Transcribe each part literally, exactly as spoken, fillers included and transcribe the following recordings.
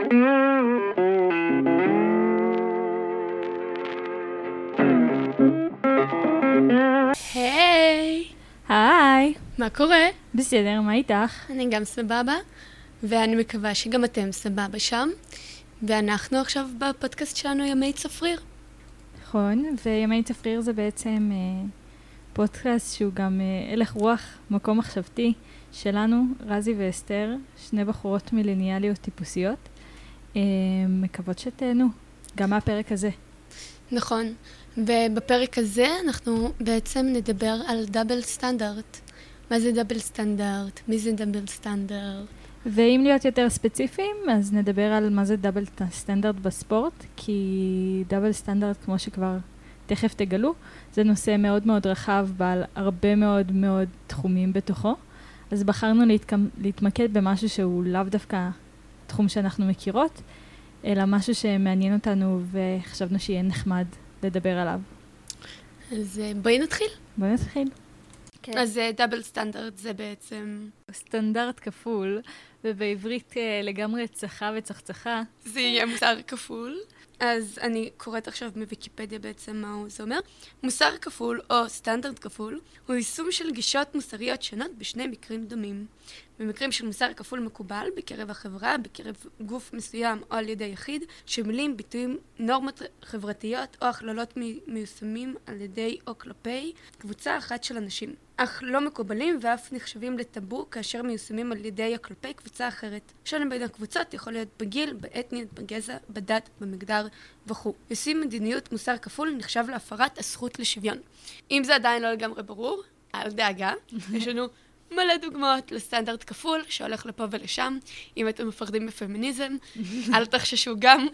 היי! היי! מה קורה? בסדר, מה איתך? אני גם סבבה, ואני מקווה שגם אתם סבבה שם. ואנחנו עכשיו בפודקאסט שלנו ימי צפריר. נכון, וימי צפריר זה בעצם אה, פודקאסט שהוא גם אה, הלך רוח, מקום מחשבתי שלנו, רזי ואסתר, שני בחורות מילניאליות טיפוסיות. אה, מקוות שתהנו, גם מהפרק הזה. נכון, ובפרק הזה אנחנו בעצם נדבר על דאבל סטנדרט. מה זה דאבל סטנדרט? מי זה דאבל סטנדרט? ואם להיות יותר ספציפיים, אז נדבר על מה זה דאבל סטנדרט בספורט, כי דאבל סטנדרט, כמו שכבר תכף תגלו, זה נושא מאוד מאוד רחב, בעל הרבה מאוד מאוד תחומים בתוכו. אז בחרנו להתקמ... להתמקד במשהו שהוא לאו דווקא תחום שאנחנו מכירות, אלא משהו שמעניין אותנו וחשבנו שיהיה נחמד לדבר עליו. אז בואי נתחיל. בואי נתחיל. כן. אז דאבל סטנדרט זה בעצם... סטנדרט כפול, ובעברית לגמרי צחה וצחצחה. זה יהיה מוסר כפול. אז אני קוראת עכשיו מוויקיפדיה בעצם מה זה אומר. מוסר כפול או סטנדרט כפול הוא יישום של גישות מוסריות שונות בשני מקרים דומים. במקרים של מוסר כפול מקובל בקרב החברה, בקרב גוף מסוים או על ידי יחיד, שמילים, ביטויים, נורמות חברתיות או הכללות מיושמים על ידי או כלפי קבוצה אחת של אנשים. אך לא מקובלים ואף נחשבים לטאבו כאשר מיושמים על ידי או כלפי קבוצה אחרת. שוני בין הקבוצות יכול להיות בגיל, באתניות, בגזע, בדת, במגדר וכו'. יישום מדיניות מוסר כפול נחשב להפרת הזכות לשוויון. אם זה עדיין לא לגמרי ברור, אל דאגה, יש לנו מלא דוגמאות לסטנדרט כפול שהולך לפה ולשם. אם אתם מפחדים בפמיניזם, אל תחששו גם.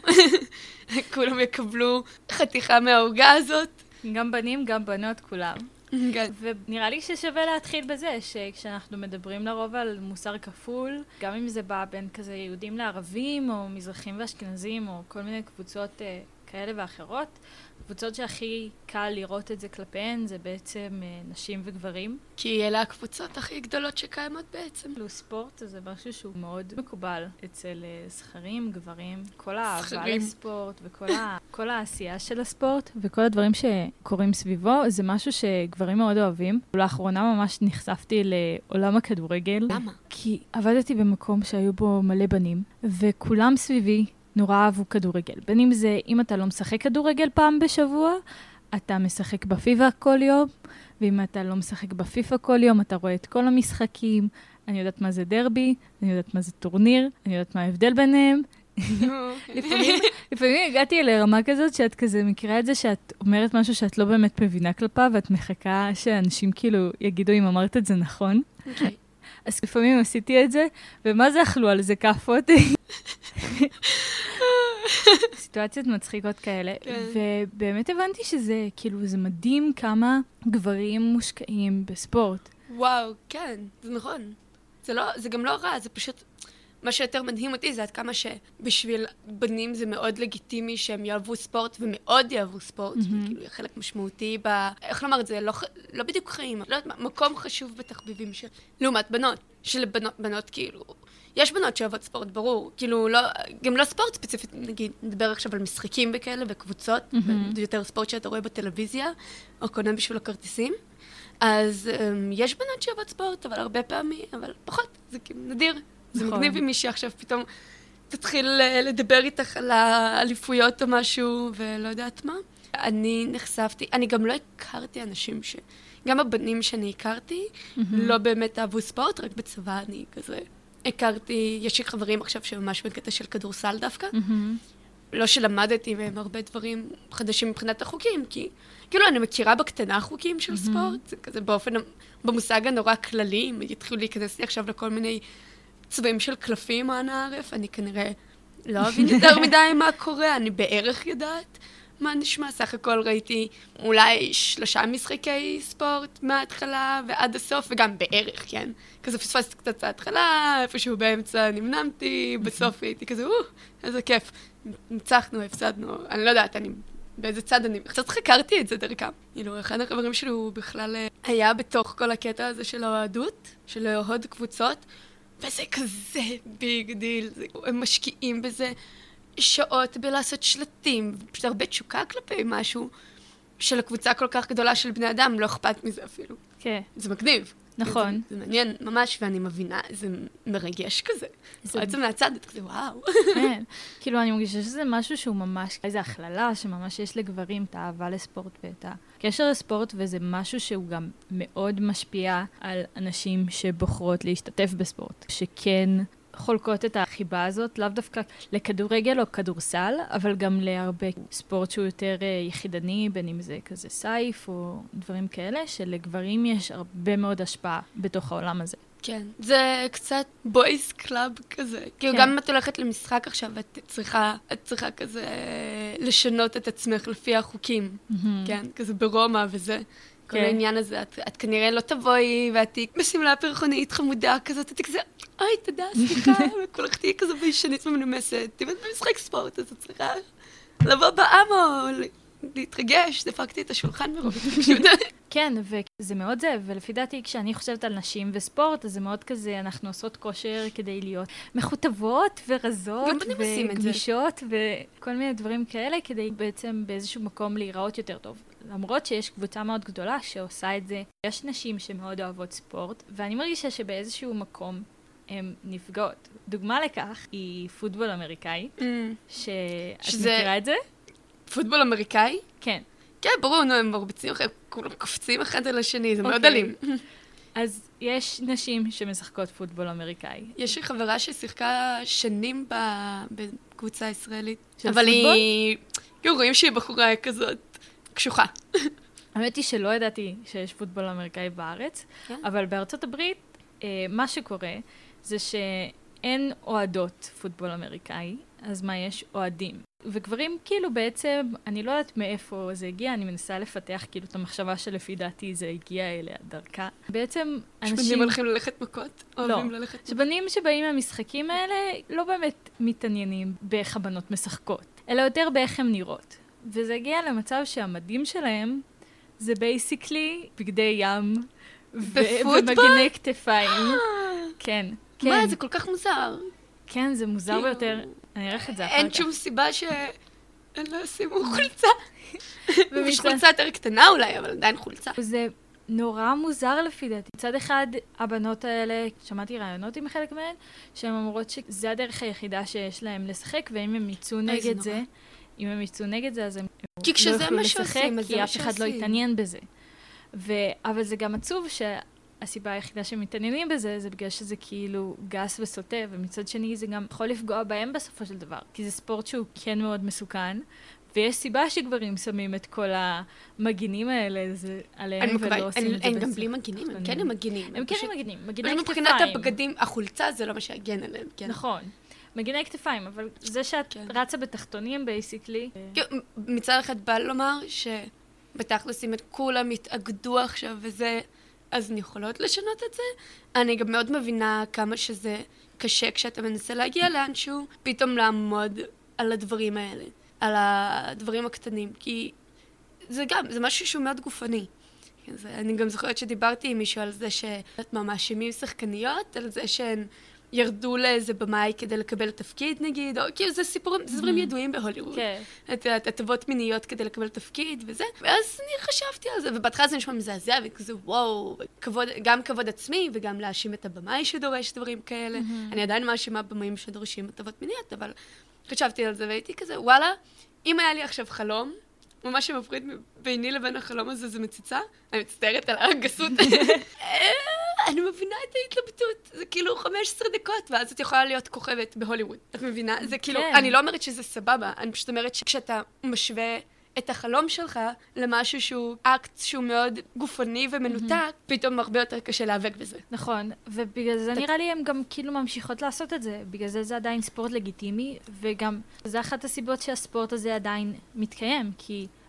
כולם יקבלו חתיכה מההוגה הזאת. גם בנים, גם בנות, כולם. כן. ונראה לי ששווה להתחיל בזה, שכשאנחנו מדברים לרוב על מוסר כפול, גם אם זה בא בין כזה יהודים לערבים, או מזרחים ואשכנזים, או כל מיני קבוצות אה, כאלה ואחרות, קבוצות שהכי קל לראות את זה כלפיהן, זה בעצם אה, נשים וגברים. כי אלה הקבוצות הכי גדולות שקיימות בעצם. כאילו ספורט זה משהו שהוא מאוד מקובל אצל אה, זכרים, גברים, כל האהבה זכרים. לספורט וכל ה, כל העשייה של הספורט וכל הדברים שקורים סביבו, זה משהו שגברים מאוד אוהבים. לאחרונה ממש נחשפתי לעולם הכדורגל. למה? כי עבדתי במקום שהיו בו מלא בנים, וכולם סביבי נורא אהבו כדורגל. בין אם זה, אם אתה לא משחק כדורגל פעם בשבוע, אתה משחק בפיבה כל יום, ואם אתה לא משחק בפיפה כל יום, אתה רואה את כל המשחקים. אני יודעת מה זה דרבי, אני יודעת מה זה טורניר, אני יודעת מה ההבדל ביניהם. לפעמים, לפעמים הגעתי לרמה כזאת שאת כזה מכירה את זה שאת אומרת משהו שאת לא באמת מבינה כלפיו, ואת מחכה שאנשים כאילו יגידו אם אמרת את זה נכון. אוקיי. אז לפעמים עשיתי את זה, ומה זה אכלו על זה כאפות? סיטואציות מצחיקות כאלה, כן. ובאמת הבנתי שזה, כאילו, זה מדהים כמה גברים מושקעים בספורט. וואו, כן, זה נכון. זה לא, זה גם לא רע, זה פשוט... מה שיותר מדהים אותי זה עד כמה שבשביל בנים זה מאוד לגיטימי שהם יאהבו ספורט ומאוד יאהבו ספורט, mm-hmm. וכאילו חלק משמעותי ב... איך לומר את זה? לא, לא בדיוק חיים, לא יודעת מה, מקום חשוב בתחביבים של... לעומת בנות, שלבנות, בנות כאילו... יש בנות שאוהבות ספורט, ברור, כאילו לא... גם לא ספורט ספציפית, נגיד, נדבר עכשיו על משחקים וכאלה וקבוצות, mm-hmm. יותר ספורט שאתה רואה בטלוויזיה, או קונה בשביל הכרטיסים. אז um, יש בנות שאוהבות ספורט, אבל הרבה פעמים, אבל פחות, זה כאילו נדיר. זה מגניב עם מישהי עכשיו פתאום תתחיל לדבר איתך על האליפויות או משהו, ולא יודעת מה. אני נחשפתי, אני גם לא הכרתי אנשים ש... גם הבנים שאני הכרתי, לא באמת אהבו ספורט, רק בצבא אני כזה... הכרתי, יש לי חברים עכשיו שממש בקטע של כדורסל דווקא. לא שלמדתי מהם הרבה דברים חדשים מבחינת החוקים, כי כאילו אני מכירה בקטנה חוקים של ספורט, זה כזה באופן, במושג הנורא כללי, אם יתחילו להיכנס לי עכשיו לכל מיני... צבעים של קלפים או הנערף, אני כנראה לא אבין יותר מדי מה קורה, אני בערך יודעת מה נשמע. סך הכל ראיתי אולי שלושה משחקי ספורט מההתחלה ועד הסוף, וגם בערך, כן? כזה פספסתי קצת ההתחלה, איפשהו באמצע נמנמתי, בסוף הייתי כזה, או, איזה כיף. ניצחנו, הפסדנו, אני לא יודעת, אני... באיזה צד אני... קצת חקרתי את זה דרכם. כאילו, אחד החברים שלי הוא בכלל היה בתוך כל הקטע הזה של האוהדות, של אוהד קבוצות, וזה כזה ביג דיל, הם משקיעים בזה שעות בלעשות שלטים, פשוט הרבה תשוקה כלפי משהו שלקבוצה כל כך גדולה של בני אדם לא אכפת מזה אפילו. כן. זה מגניב. נכון. זה, זה מעניין ממש, ואני מבינה, זה מרגש כזה. זה בעצם מהצד, את כזה, וואו. כן, כאילו אני מרגישה שזה משהו שהוא ממש, איזו הכללה שממש יש לגברים את האהבה לספורט ואת הקשר לספורט, וזה משהו שהוא גם מאוד משפיע על אנשים שבוחרות להשתתף בספורט, שכן חולקות את החיבה הזאת, לאו דווקא לכדורגל או כדורסל, אבל גם להרבה ספורט שהוא יותר יחידני, בין אם זה כזה סייף או דברים כאלה, שלגברים יש הרבה מאוד השפעה בתוך העולם הזה. כן, זה קצת בויס קלאב כזה. כאילו גם אם את הולכת למשחק עכשיו, את צריכה, את צריכה כזה לשנות את עצמך לפי החוקים, כן? כזה ברומא וזה. כל העניין הזה, את, את כנראה לא תבואי, ואת תהיי בשמלה פרחונית חמודה כזאת, את כזה, אוי, תודה, סליחה, וכולך תהיי כזו בישנית ומנומסת, אם את במשחק ספורט, אז את צריכה לבוא באמו, להתרגש, דפקתי את השולחן מרוב התרגשות. כן, וזה מאוד זה, ולפי דעתי, כשאני חושבת על נשים וספורט, אז זה מאוד כזה, אנחנו עושות כושר כדי להיות מכותבות ורזות וגבישות וכל מיני דברים כאלה, כדי בעצם באיזשהו מקום להיראות יותר טוב. למרות שיש קבוצה מאוד גדולה שעושה את זה, יש נשים שמאוד אוהבות ספורט, ואני מרגישה שבאיזשהו מקום הן נפגעות. דוגמה לכך היא פוטבול אמריקאי, mm. שאת שזה... מכירה את זה? פוטבול אמריקאי? כן. כן, ברור, נו, הם מרביצים אחרי, כולם קופצים אחד על השני, זה okay. מאוד אלים. אז יש נשים שמשחקות פוטבול אמריקאי. יש לי חברה ששיחקה שנים בקבוצה הישראלית. של אבל פוטבול? היא... כאילו, רואים שהיא בחורה כזאת קשוחה. האמת היא שלא ידעתי שיש פוטבול אמריקאי בארץ, כן? אבל בארצות הברית, אה, מה שקורה זה שאין אוהדות פוטבול אמריקאי, אז מה יש? אוהדים. וגברים כאילו בעצם, אני לא יודעת מאיפה זה הגיע, אני מנסה לפתח כאילו את המחשבה שלפי דעתי זה הגיע אליה דרכה. בעצם אנשים... שבנים הולכים ללכת מכות? לא. ללכת... שבנים שבאים מהמשחקים האלה לא באמת מתעניינים באיך הבנות משחקות, אלא יותר באיך הן נראות. וזה הגיע למצב שהמדים שלהם זה בייסיקלי בגדי ים ומגני כתפיים. כן, כן. מה, זה כל כך מוזר. כן, זה מוזר ביותר. אני אראה את זה אחר כך. אין שום סיבה שאין לא ישימו חולצה. יש חולצה יותר קטנה אולי, אבל עדיין חולצה. זה נורא מוזר לפי דעתי. מצד אחד, הבנות האלה, שמעתי רעיונות עם חלק מהן, שהן אומרות שזה הדרך היחידה שיש להם לשחק, ואם הם יצאו נגד זה, אם הם יצאו נגד זה, אז הם לא יוכלו לשחק, כי אף אחד לא יתעניין בזה. אבל זה גם עצוב שהסיבה היחידה שהם מתעניינים בזה, זה בגלל שזה כאילו גס וסוטה, ומצד שני זה גם יכול לפגוע בהם בסופו של דבר, כי זה ספורט שהוא כן מאוד מסוכן, ויש סיבה שגברים שמים את כל המגינים האלה עליהם ולא עושים את זה. הם גם בלי מגינים, הם כן הם מגינים. הם כן הם מגינים, מגיני כתפיים. מבחינת הבגדים, החולצה זה לא מה שיגן עליהם, כן. נכון. מגיני כתפיים, אבל זה שאת רצה בתחתונים, בייסיקלי. מצד אחד בא לומר שבתכלס אם את כולם התאגדו עכשיו וזה, אז הן יכולות לשנות את זה. אני גם מאוד מבינה כמה שזה קשה כשאתה מנסה להגיע לאנשהו, פתאום לעמוד על הדברים האלה, על הדברים הקטנים, כי זה גם, זה משהו שהוא מאוד גופני. אני גם זוכרת שדיברתי עם מישהו על זה שאת מאשימים שחקניות, על זה שהן ירדו לאיזה במאי כדי לקבל תפקיד נגיד, או כאילו זה סיפורים, זה דברים ידועים בהוליווד. את הטבות מיניות כדי לקבל תפקיד וזה. ואז אני חשבתי על זה, ובהתחלה זה נשמע מזעזע, וכזה וואו, גם כבוד עצמי וגם להאשים את הבמאי שדורש דברים כאלה. אני עדיין מאשימה במאים שדורשים הטבות מיניות, אבל חשבתי על זה והייתי כזה, וואלה, אם היה לי עכשיו חלום, ומה שמפריד ביני לבין החלום הזה זה מציצה, אני מצטערת על הגסות. אני מבינה את ההתלבטות, זה כאילו חמש עשרה דקות, ואז את יכולה להיות כוכבת בהוליווד. את מבינה? זה כאילו, אני לא אומרת שזה סבבה, אני פשוט אומרת שכשאתה משווה את החלום שלך למשהו שהוא אקט שהוא מאוד גופני ומנותק, פתאום הרבה יותר קשה להיאבק בזה. נכון, ובגלל זה נראה לי הם גם כאילו ממשיכות לעשות את זה, בגלל זה זה עדיין ספורט לגיטימי, וגם זה אחת הסיבות שהספורט הזה עדיין מתקיים, כי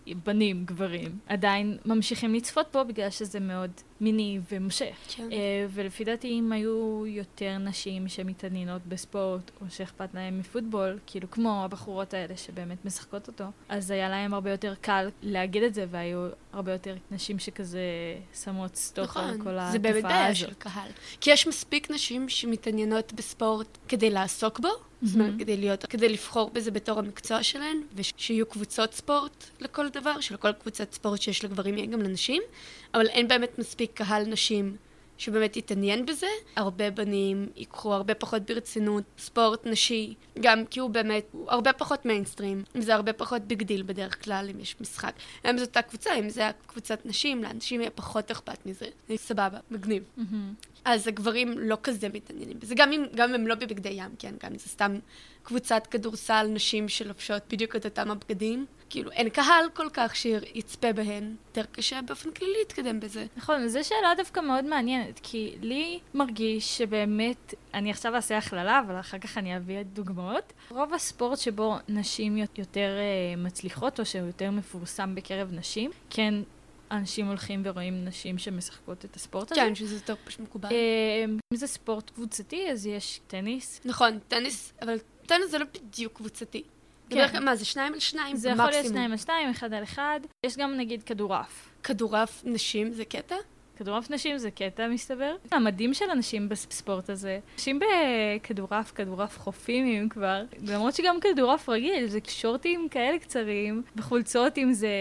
בנים, גברים, עדיין ממשיכים לצפות בו בגלל שזה מאוד מיני ומושך. כן. ולפי דעתי אם היו יותר נשים שמתעניינות בספורט או שאכפת להם מפוטבול, כאילו כמו הבחורות האלה שבאמת משחקות אותו, אז היה להם הרבה יותר קל להגיד את זה, והיו הרבה יותר נשים שכזה שמות סטופ על כל התופעה הזאת. זה באמת בעיה של קהל. כי יש מספיק נשים שמתעניינות בספורט כדי לעסוק בו, זאת אומרת, כדי להיות, כדי לבחור בזה בתור המקצוע שלהן, ושיהיו קבוצות ספורט לכל דבר, שלכל קבוצת ספורט שיש לגברים יהיה גם לנשים, אבל אין באמת מספיק קהל נשים שבאמת יתעניין בזה. הרבה בנים ייקחו הרבה פחות ברצינות ספורט נשי, גם כי הוא באמת, הוא הרבה פחות מיינסטרים, וזה הרבה פחות ביג דיל בדרך כלל אם יש משחק. אם זאת הקבוצה, אם זה הקבוצת נשים, לאנשים יהיה פחות אכפת מזה. זה סבבה, מגניב. אז הגברים לא כזה מתעניינים בזה, גם אם, גם אם הם לא בבגדי ים, כן, גם אם זה סתם קבוצת כדורסל נשים שלובשות בדיוק את אותם הבגדים. כאילו, אין קהל כל כך שיצפה בהן, יותר קשה באופן כללי להתקדם בזה. נכון, זו שאלה דווקא מאוד מעניינת, כי לי מרגיש שבאמת, אני עכשיו אעשה הכללה, אבל אחר כך אני אביא את דוגמאות. רוב הספורט שבו נשים יותר uh, מצליחות, או שהוא יותר מפורסם בקרב נשים, כן, אנשים הולכים ורואים נשים שמשחקות את הספורט הזה. כן, שזה יותר פשוט מקובל. אם זה ספורט קבוצתי, אז יש טניס. נכון, טניס, אבל טניס זה לא בדיוק קבוצתי. כן. מה, זה שניים על שניים? זה יכול להיות שניים על שניים, אחד על אחד. יש גם נגיד כדורעף. כדורעף נשים זה קטע? כדורעף נשים זה קטע, מסתבר. המדהים של אנשים בספורט הזה, אנשים בכדורעף, כדורעף חופים כבר, למרות שגם כדורעף רגיל, זה שורטים כאלה קצרים, בחולצות אם זה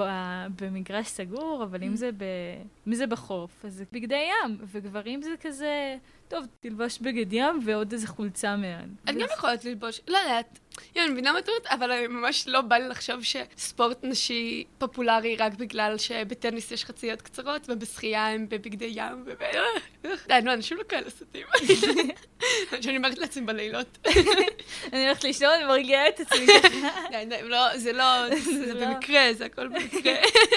במגרש סגור, אבל אם זה, ב... אם זה בחוף, אז זה בגדי ים, וגברים זה כזה, טוב, תלבש בגד ים ועוד איזה חולצה מעל. את גם יכולת ללבוש, לא יודעת. אני מבינה מטרות, אבל ממש לא בא לי לחשוב שספורט נשי פופולרי רק בגלל שבטניס יש חציות קצרות, ובשחייה הם בבגדי ים, וב... די, נו, אנשים לא כאלה סוטים. שאני אומרת לעצמי בלילות. אני הולכת לישון ומרגיעה את עצמי. די, די, זה לא, זה במקרה, זה הכל במקרה.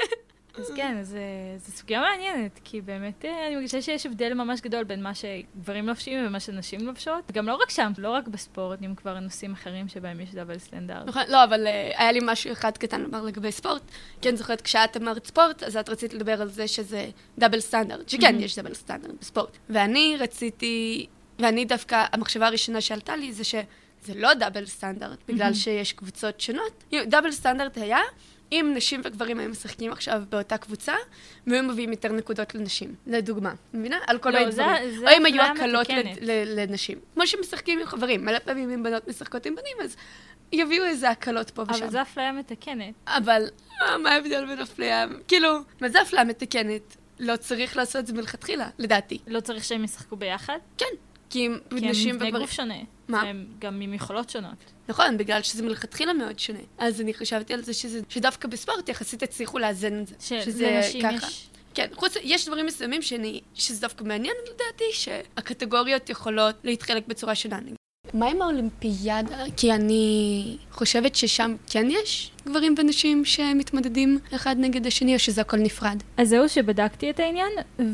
אז כן, זו סוגיה מעניינת, כי באמת אני מרגישה שיש הבדל ממש גדול בין מה שגברים לובשים ומה שנשים לובשות. וגם לא רק שם, לא רק בספורט, אם כבר נושאים אחרים שבהם יש דאבל סטנדרט. נכון, לא, אבל היה לי משהו אחד קטן לומר לגבי ספורט. כן, זוכרת, כשאת אמרת ספורט, אז את רצית לדבר על זה שזה דאבל סטנדרט, שכן, יש דאבל סטנדרט בספורט. ואני רציתי, ואני דווקא, המחשבה הראשונה שעלתה לי זה שזה לא דאבל סטנדרט, בגלל שיש קבוצות שונות. דאבל סטנדרט היה אם נשים וגברים היו משחקים עכשיו באותה קבוצה, והיו מביאים יותר נקודות לנשים, לדוגמה. מבינה? על כל מיני דברים. או אם היו הקלות לנשים. כמו שמשחקים עם חברים, מלא פעמים אם בנות משחקות עם בנים, אז יביאו איזה הקלות פה ושם. אבל זה אפליה מתקנת. אבל, מה ההבדל בין אפליה? כאילו, מה זה אפליה מתקנת? לא צריך לעשות את זה מלכתחילה, לדעתי. לא צריך שהם ישחקו ביחד? כן. כי הם נשים מבנה גוף שונה. מה? הם גם עם יכולות שונות. נכון, בגלל שזה מלכתחילה מאוד שונה. אז אני חשבתי על זה שזה, שדווקא בספורט יחסית הצליחו לאזן את זה. שזה ככה. יש... כן, חוץ, יש דברים מסוימים שאני, שזה דווקא מעניין לדעתי, שהקטגוריות יכולות להתחלק בצורה שונה. מה עם האולימפיאדה? כי אני חושבת ששם כן יש גברים ונשים שמתמודדים אחד נגד השני, או שזה הכל נפרד. אז זהו שבדקתי את העניין,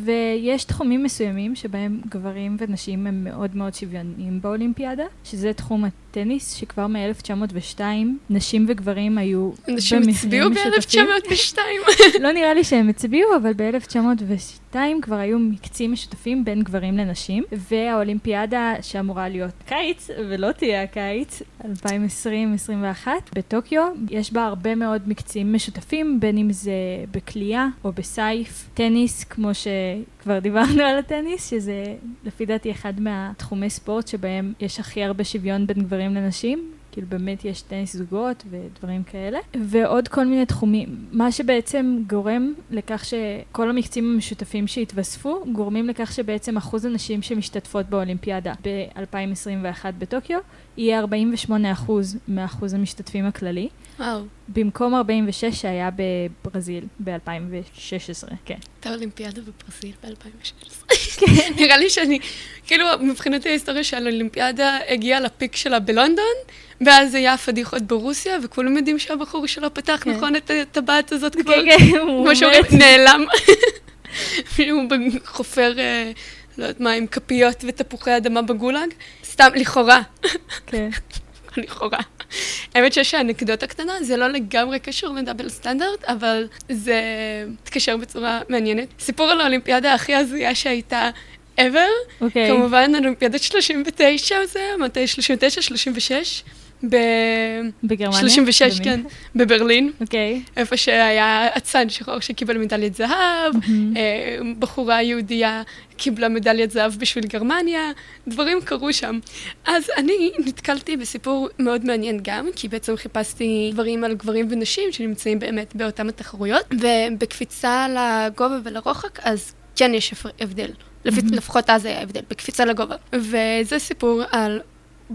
ויש תחומים מסוימים שבהם גברים ונשים הם מאוד מאוד שוויוניים באולימפיאדה, שזה תחום הטניס, שכבר מ-אלף תשע מאות ושתיים נשים וגברים היו במחירים משותפים. נשים הצביעו ב-אלף תשע מאות ושתיים? לא נראה לי שהם הצביעו, אבל ב-אלף תשע מאות ושתיים כבר היו מקצים משותפים בין גברים לנשים, והאולימפיאדה שאמורה להיות קיץ, ולא תהיה הקיץ, אלפיים עשרים עשרים ואחת, בטוקיו, יש בה הרבה מאוד מקצים משותפים, בין אם זה בקליעה או בסייף, טניס, כמו שכבר דיברנו על הטניס, שזה לפי דעתי אחד מהתחומי ספורט שבהם יש הכי הרבה שוויון בין גברים לנשים, כאילו באמת יש טניס זוגות ודברים כאלה, ועוד כל מיני תחומים. מה שבעצם גורם לכך שכל המקצים המשותפים שהתווספו, גורמים לכך שבעצם אחוז הנשים שמשתתפות באולימפיאדה ב-אלפיים עשרים ואחת בטוקיו, יהיה ארבעים ושמונה אחוז מאחוז המשתתפים הכללי. וואו. במקום ארבעים ושש שהיה בברזיל ב-אלפיים ושש עשרה, כן. את האולימפיאדה בברזיל ב-אלפיים ושש עשרה. כן. נראה לי שאני, כאילו, מבחינת ההיסטוריה של האולימפיאדה הגיעה לפיק שלה בלונדון, ואז היה פדיחות ברוסיה, וכולם יודעים שהבחור שלו פתח, נכון, את הטבעת הזאת כבר, כמו שאומרים, נעלם. הוא חופר, לא יודעת מה, עם כפיות ותפוחי אדמה בגולג, סתם לכאורה. כן. לכאורה. האמת שיש אנקדוטה קטנה, זה לא לגמרי קשור לדאבל סטנדרט, אבל זה מתקשר בצורה מעניינת. סיפור על האולימפיאדה הכי הזויה שהייתה ever, אוקיי. כמובן אולימפיאדת שלושים ותשע זה, מתי שלושים ותשע, שלושים ושש, ב... בגרמניה? שלושים ושש, במין. כן, בברלין. אוקיי. איפה שהיה אצן שחור שקיבל מדליית זהב, מהמם. אה, בחורה יהודייה קיבלה מדליית זהב בשביל גרמניה, דברים קרו שם. אז אני נתקלתי בסיפור מאוד מעניין גם, כי בעצם חיפשתי דברים על גברים ונשים שנמצאים באמת באותם התחרויות, ובקפיצה לגובה ולרוחק, אז כן יש הבדל. לפ- לפחות אז היה הבדל, בקפיצה לגובה. וזה סיפור על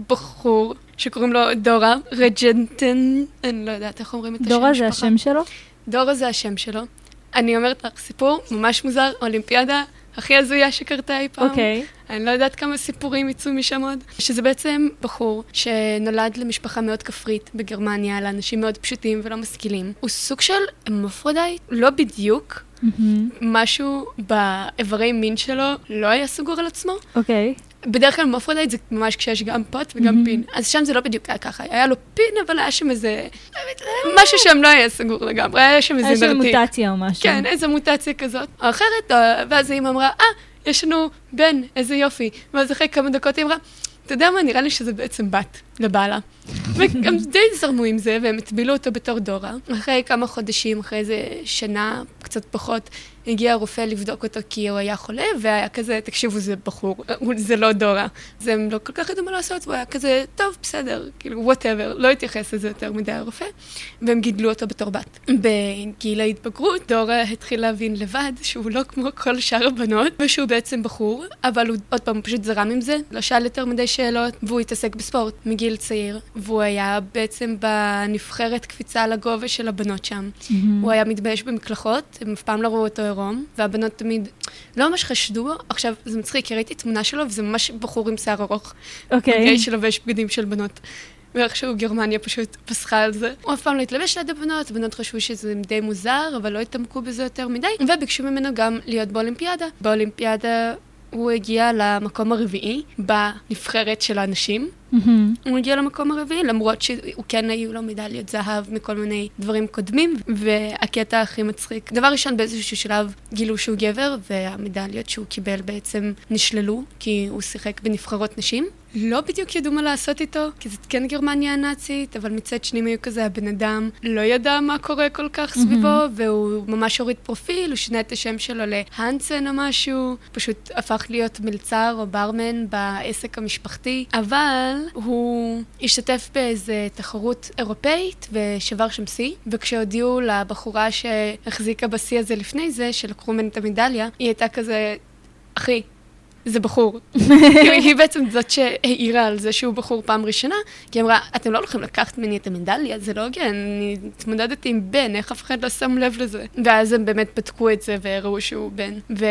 בחור שקוראים לו דורה רג'נטן, אני לא יודעת איך אומרים את השם דורה זה משפחה. השם שלו? דורה זה השם שלו. אני אומרת לך, סיפור ממש מוזר, אולימפיאדה הכי הזויה שקרתה אי פעם. אוקיי. אני לא יודעת כמה סיפורים יצאו משם עוד. שזה בעצם בחור שנולד למשפחה מאוד כפרית בגרמניה, לאנשים מאוד פשוטים ולא משכילים. הוא סוג של המופרודאית, לא בדיוק. מהמם. משהו באיברי מין שלו לא היה סגור על עצמו. אוקיי. בדרך כלל מופרודייט זה ממש כשיש גם פוט וגם מהמם. פין. אז שם זה לא בדיוק היה ככה. היה לו פין, אבל היה שם איזה... משהו שם לא היה סגור לגמרי, היה שם איזה היה שם נרטיב. מוטציה או משהו. כן, איזו מוטציה כזאת. או אחרת, אה, ואז האמא אמרה, אה, יש לנו בן, איזה יופי. ואז אחרי כמה דקות היא אמרה, אתה יודע מה, נראה לי שזה בעצם בת לבעלה. והם די זרמו עם זה, והם הטבילו אותו בתור דורה. אחרי כמה חודשים, אחרי איזה שנה, קצת פחות, הגיע הרופא לבדוק אותו כי הוא היה חולה, והיה כזה, תקשיבו, זה בחור, זה לא דורה. אז הם לא כל כך ידעו מה לעשות, והוא היה כזה, טוב, בסדר, כאילו, whatever, לא התייחס לזה יותר מדי הרופא, והם גידלו אותו בתור בת. בגיל ההתבגרות, דורה התחיל להבין לבד שהוא לא כמו כל שאר הבנות, ושהוא בעצם בחור, אבל הוא עוד פעם פשוט זרם עם זה, לא שאל יותר מדי שאלות, והוא התעסק בספורט מגיל צעיר, והוא היה בעצם בנבחרת קפיצה לגובה של הבנות שם. מהמם. הוא היה מתבייש במקלחות, הם אף פעם לא ראו אותו עירום, והבנות תמיד לא ממש חשדו בו. עכשיו, זה מצחיק, כי ראיתי תמונה שלו, וזה ממש בחור עם שיער ארוך. אוקיי. אוקיי, שלובש בגדים של בנות. ואיכשהו גרמניה פשוט פסחה על זה. הוא אף פעם לא התלבש ליד הבנות, הבנות חשבו שזה די מוזר, אבל לא התעמקו בזה יותר מדי, וביקשו ממנו גם להיות באולימפיאדה. באולימפיאדה הוא הגיע למקום הרביעי בנבחרת של האנשים. מהמם. הוא הגיע למקום הרביעי, למרות שהוא כן היו לו מדליות זהב מכל מיני דברים קודמים, והקטע הכי מצחיק. דבר ראשון, באיזשהו שלב גילו שהוא גבר, והמדליות שהוא קיבל בעצם נשללו, כי הוא שיחק בנבחרות נשים. לא בדיוק ידעו מה לעשות איתו, כי זאת כן גרמניה הנאצית, אבל מצד שני היו כזה, הבן אדם לא ידע מה קורה כל כך סביבו, והוא ממש הוריד פרופיל, הוא שינה את השם שלו להנסן או משהו, פשוט הפך להיות מלצר או ברמן בעסק המשפחתי, אבל הוא השתתף באיזה תחרות אירופאית ושבר שם שיא, וכשהודיעו לבחורה שהחזיקה בשיא הזה לפני זה, שלקחו ממני את המדליה, היא הייתה כזה, אחי, זה בחור. היא בעצם זאת שהעירה על זה שהוא בחור פעם ראשונה, כי היא אמרה, אתם לא הולכים לקחת ממני את המדליה, זה לא הוגן, אני התמודדתי עם בן, איך אף אחד לא שם לב לזה. ואז הם באמת בדקו את זה והראו שהוא בן,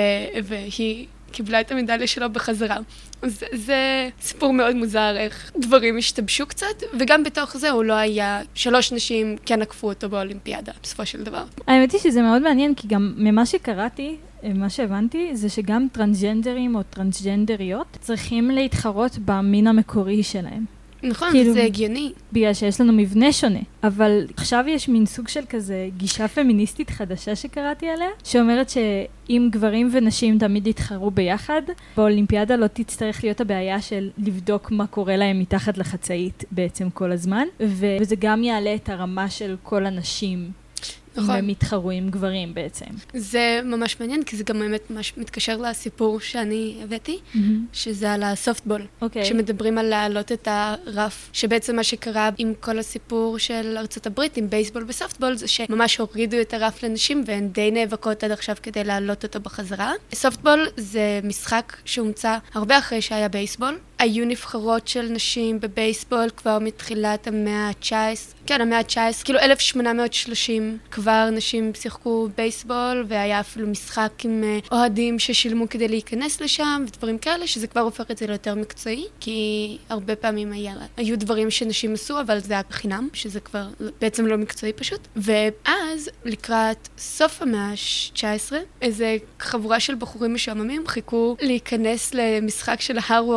והיא קיבלה את המדליה שלו בחזרה. אז זה סיפור מאוד מוזר, איך דברים השתבשו קצת, וגם בתוך זה הוא לא היה, שלוש נשים כן עקפו אותו באולימפיאדה, בסופו של דבר. האמת היא שזה מאוד מעניין, כי גם ממה שקראתי, מה שהבנתי, זה שגם טרנסג'נדרים או טרנסג'נדריות צריכים להתחרות במין המקורי שלהם. נכון, כאילו- זה הגיוני. בגלל שיש לנו מבנה שונה. אבל עכשיו יש מין סוג של כזה גישה פמיניסטית חדשה שקראתי עליה, שאומרת שאם גברים ונשים תמיד יתחרו ביחד, באולימפיאדה לא תצטרך להיות הבעיה של לבדוק מה קורה להם מתחת לחצאית בעצם כל הזמן, ו- וזה גם יעלה את הרמה של כל הנשים. נכון. אם הם יתחרו עם גברים בעצם. זה ממש מעניין, כי זה גם באמת ממש מתקשר לסיפור שאני הבאתי, שזה על הסופטבול. אוקיי. שמדברים על להעלות את הרף, שבעצם מה שקרה עם כל הסיפור של ארצות הברית, עם בייסבול וסופטבול, זה שממש הורידו את הרף לנשים, והן די נאבקות עד עכשיו כדי להעלות אותו בחזרה. סופטבול זה משחק שהומצא הרבה אחרי שהיה בייסבול. היו נבחרות של נשים בבייסבול כבר מתחילת המאה ה-תשע עשרה, כן, המאה ה-תשע עשרה, כאילו אלף שמונה מאות ושלושים כבר נשים שיחקו בייסבול, והיה אפילו משחק עם uh, אוהדים ששילמו כדי להיכנס לשם, ודברים כאלה, שזה כבר הופך את זה ליותר מקצועי, כי הרבה פעמים היה, היו דברים שנשים עשו, אבל זה היה חינם, שזה כבר בעצם לא מקצועי פשוט. ואז, לקראת סוף המאה ה-תשע עשרה, איזה חבורה של בחורים משועממים חיכו להיכנס למשחק של הרווארד ייל,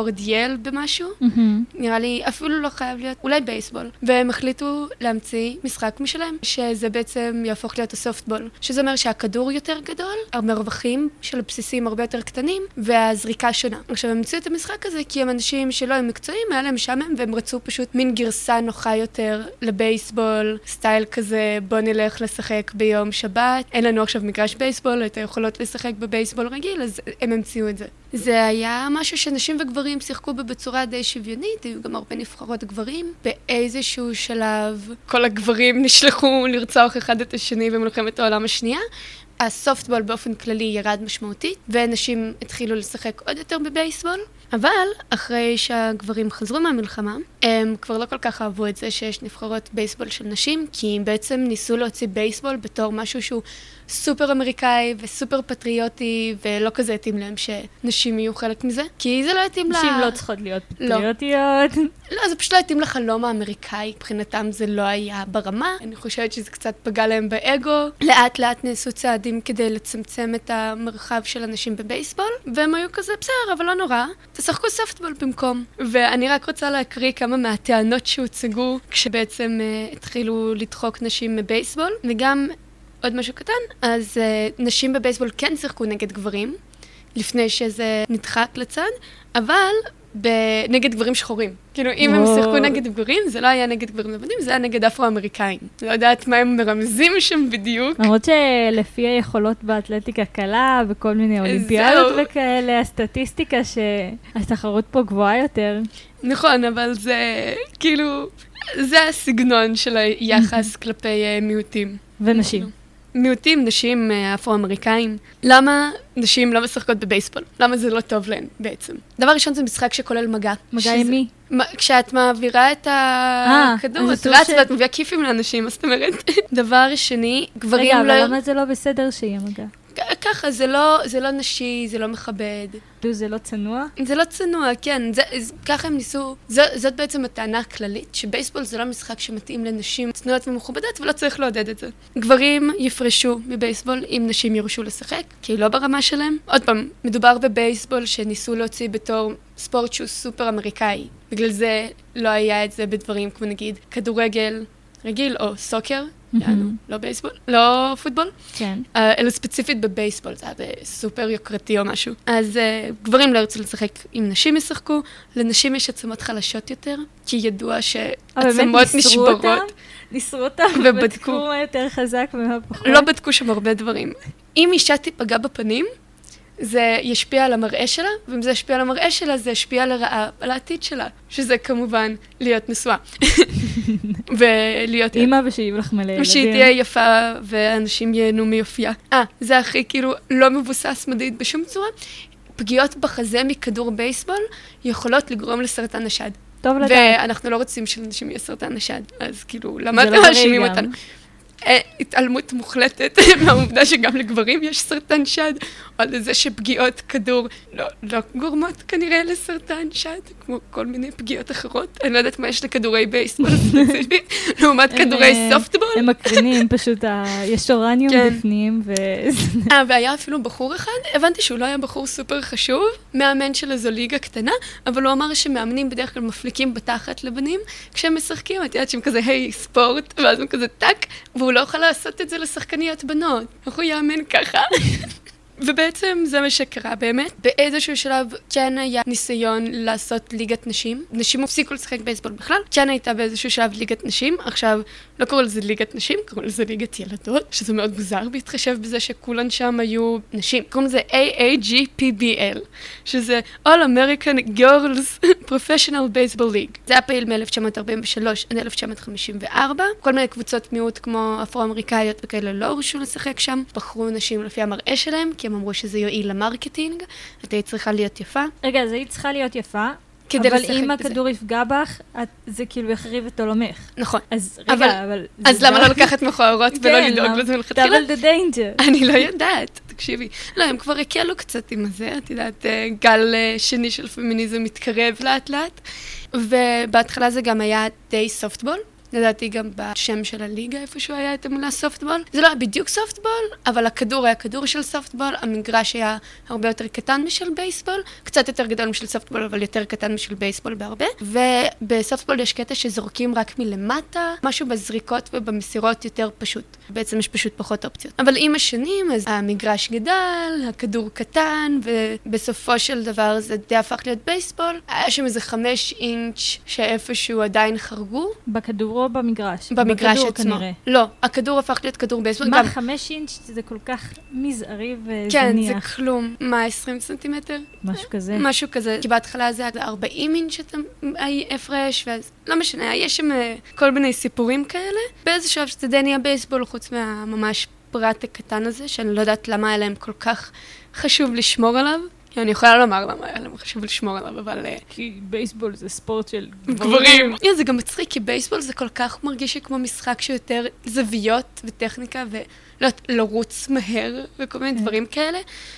כדורגל במשהו. נראה לי אפילו לא חייב להיות, אולי בייסבול. והם החליטו להמציא משחק משלהם, שזה בעצם יהפוך להיות הסופטבול. שזה אומר שהכדור יותר גדול, המרווחים של הבסיסים הרבה יותר קטנים, והזריקה שונה. עכשיו, הם המציאו את המשחק הזה כי הם אנשים שלא הם מקצועיים, היה להם משעמם, והם רצו פשוט מין גרסה נוחה יותר לבייסבול, סטייל כזה, בוא נלך לשחק ביום שבת. אין לנו עכשיו מגרש בייסבול, אתה יכולות לשחק בבייסבול רגיל, אז הם המציאו את זה. זה היה משהו שנשים וגברים שיחקו בו בצורה די שוויונית, היו גם הרבה נבחרות גברים. באיזשהו שלב, כל הגברים נשלחו לרצוח אחד את השני במלחמת העולם השנייה. הסופטבול באופן כללי ירד משמעותית, ונשים התחילו לשחק עוד יותר בבייסבול. אבל אחרי שהגברים חזרו מהמלחמה, הם כבר לא כל כך אהבו את זה שיש נבחרות בייסבול של נשים, כי הם בעצם ניסו להוציא בייסבול בתור משהו שהוא סופר אמריקאי וסופר פטריוטי, ולא כזה התאים להם שנשים יהיו חלק מזה, כי זה לא התאים לה... נשים לא צריכות להיות פטריוטיות. לא, זה פשוט לא התאים לחלום האמריקאי. מבחינתם זה לא היה ברמה. אני חושבת שזה קצת פגע להם באגו. לאט לאט נעשו צעדים כדי לצמצם את המרחב של אנשים בבייסבול, והם היו כזה בסדר, אבל לא נורא. תשחקו סופטבול במקום. ואני רק רוצה להקריא כמה מהטענות שהוצגו כשבעצם uh, התחילו לדחוק נשים מבייסבול, וגם עוד משהו קטן, אז uh, נשים בבייסבול כן שיחקו נגד גברים, לפני שזה נדחק לצד, אבל נגד גברים שחורים. כאילו, אם הם שיחקו נגד גברים, זה לא היה נגד גברים לבנים, זה היה נגד אפרו-אמריקאים. לא יודעת מה הם מרמזים שם בדיוק. למרות שלפי היכולות באתלטיקה קלה, וכל מיני אולימפיאדות וכאלה, הסטטיסטיקה שהתחרות פה גבוהה יותר. נכון, אבל זה, כאילו, זה הסגנון של היחס כלפי מיעוטים. ונשים. מיעוטים, נשים אפרו-אמריקאים. למה נשים לא משחקות בבייסבול? למה זה לא טוב להן בעצם? דבר ראשון זה משחק שכולל מגע. מגע עם מי? כשאת מעבירה את הכדור, את רץ ואת מביאה כיפים לאנשים, אז זאת אומרת. דבר שני, גברים לא... רגע, אבל למה זה לא בסדר שיהיה מגע? ככה, זה לא, זה לא נשי, זה לא מכבד. זה לא צנוע? זה לא צנוע, כן. זה, ככה הם ניסו, זו, זאת בעצם הטענה הכללית, שבייסבול זה לא משחק שמתאים לנשים צנועות ומכובדות, ולא צריך לעודד את זה. גברים יפרשו מבייסבול אם נשים ירשו לשחק, כי היא לא ברמה שלהם. עוד פעם, מדובר בבייסבול שניסו להוציא בתור ספורט שהוא סופר אמריקאי. בגלל זה לא היה את זה בדברים כמו נגיד כדורגל רגיל או סוקר. יענו, לא בייסבול, לא פוטבול. כן. אלא ספציפית בבייסבול, זה היה בסופר יוקרתי או משהו. אז גברים לא ירצו לשחק אם נשים ישחקו, לנשים יש עצמות חלשות יותר, כי ידוע שעצמות נשברות. ניסרו אותם ובדקו מה יותר חזק ומה פחות. לא בדקו שם הרבה דברים. אם אישה תיפגע בפנים, זה ישפיע על המראה שלה, ואם זה ישפיע על המראה שלה, זה ישפיע לרעה על העתיד שלה, שזה כמובן להיות נשואה. ולהיות... אמא ושיהיו לך מלא ילדים. ושהיא תהיה יפה, ואנשים ייהנו מיופייה. אה, זה הכי כאילו לא מבוסס מדעית בשום צורה. פגיעות בחזה מכדור בייסבול יכולות לגרום לסרטן השד. טוב לדעת. ואנחנו לא רוצים שלאנשים יהיה סרטן השד, אז כאילו, למה אתם מאשימים אותנו? התעלמות מוחלטת מהעובדה שגם לגברים יש סרטן שד, או לזה שפגיעות כדור לא, לא גורמות כנראה לסרטן שד, כמו כל מיני פגיעות אחרות. אני לא יודעת מה יש לכדורי בייסבול ספציפית, לעומת כדורי סופטבול. הם מקרינים פשוט, יש אורניום בפנים. אה, והיה אפילו בחור אחד, הבנתי שהוא לא היה בחור סופר חשוב, מאמן של איזו ליגה קטנה, אבל הוא אמר שמאמנים בדרך כלל מפליקים בתחת לבנים, כשהם משחקים, את יודעת שהם כזה, היי, ספורט, ואז הם כזה טק, והוא לא יכול לעשות את זה לשחקניות בנות. איך הוא יאמן ככה? ובעצם זה מה שקרה באמת. באיזשהו שלב כן היה ניסיון לעשות ליגת נשים. נשים הפסיקו לשחק בייסבול בכלל. כן הייתה באיזשהו שלב ליגת נשים. עכשיו, לא קראו לזה ליגת נשים, קראו לזה ליגת ילדות, שזה מאוד מוזר בהתחשב בזה שכולן שם היו נשים. קראו לזה A A G P B L, שזה All American Girls Professional Baseball League. זה היה פעיל מ-אלף תשע מאות ארבעים ושלוש עד אלף תשע מאות חמישים וארבע. כל מיני קבוצות מיעוט כמו אפרו-אמריקאיות וכאלה לא הורשו לשחק שם. בחרו נשים לפי המראה שלהם, כי הם אמרו שזה יועיל למרקטינג, את היית צריכה להיות יפה. רגע, זה היית צריכה להיות יפה, אבל אם הכדור יפגע בך, זה כאילו יחריב את עולמך. נכון. אז רגע, אבל... אז למה לא לקחת מכוערות ולא לדאוג לזה מלכתחילה? double the danger. אני לא יודעת, תקשיבי. לא, הם כבר הקלו קצת עם זה, את יודעת, גל שני של פמיניזם מתקרב לאט לאט, ובהתחלה זה גם היה די סופטבול, לדעתי גם בשם של הליגה איפשהו היה את המילה סופטבול. זה לא היה בדיוק סופטבול, אבל הכדור היה כדור של סופטבול, המגרש היה הרבה יותר קטן משל בייסבול, קצת יותר גדול משל סופטבול, אבל יותר קטן משל בייסבול בהרבה. ובסופטבול יש קטע שזורקים רק מלמטה, משהו בזריקות ובמסירות יותר פשוט. בעצם יש פשוט פחות אופציות. אבל עם השנים, אז המגרש גדל, הכדור קטן, ובסופו של דבר זה די הפך להיות בייסבול. היה שם איזה חמש אינץ' שאיפשהו עדיין חרגו. בכדור או במגרש? במגרש בכדור, עצמו. כנראה. לא, הכדור הפך להיות כדור בייסבול. מה, גם... חמש אינץ' זה כל כך מזערי וזניח. כן, זה כלום. מה, עשרים סנטימטר? משהו כזה. משהו כזה. כי בהתחלה זה היה ארבעים אינץ' שאתה הפרש, ואז לא משנה, יש שם כל מיני סיפורים כאלה. באיזה שלב שזה די נהיה בייסבול, חוץ מהממש פרט הקטן הזה, שאני לא יודעת למה היה להם כל כך חשוב לשמור עליו. כי אני יכולה לומר למה היה להם חשוב לשמור עליו, אבל... כי בייסבול זה ספורט של גברים. זה גם מצחיק, כי בייסבול זה כל כך מרגיש כמו משחק שיותר זוויות וטכניקה, ולרוץ מהר וכל מיני דברים כאלה.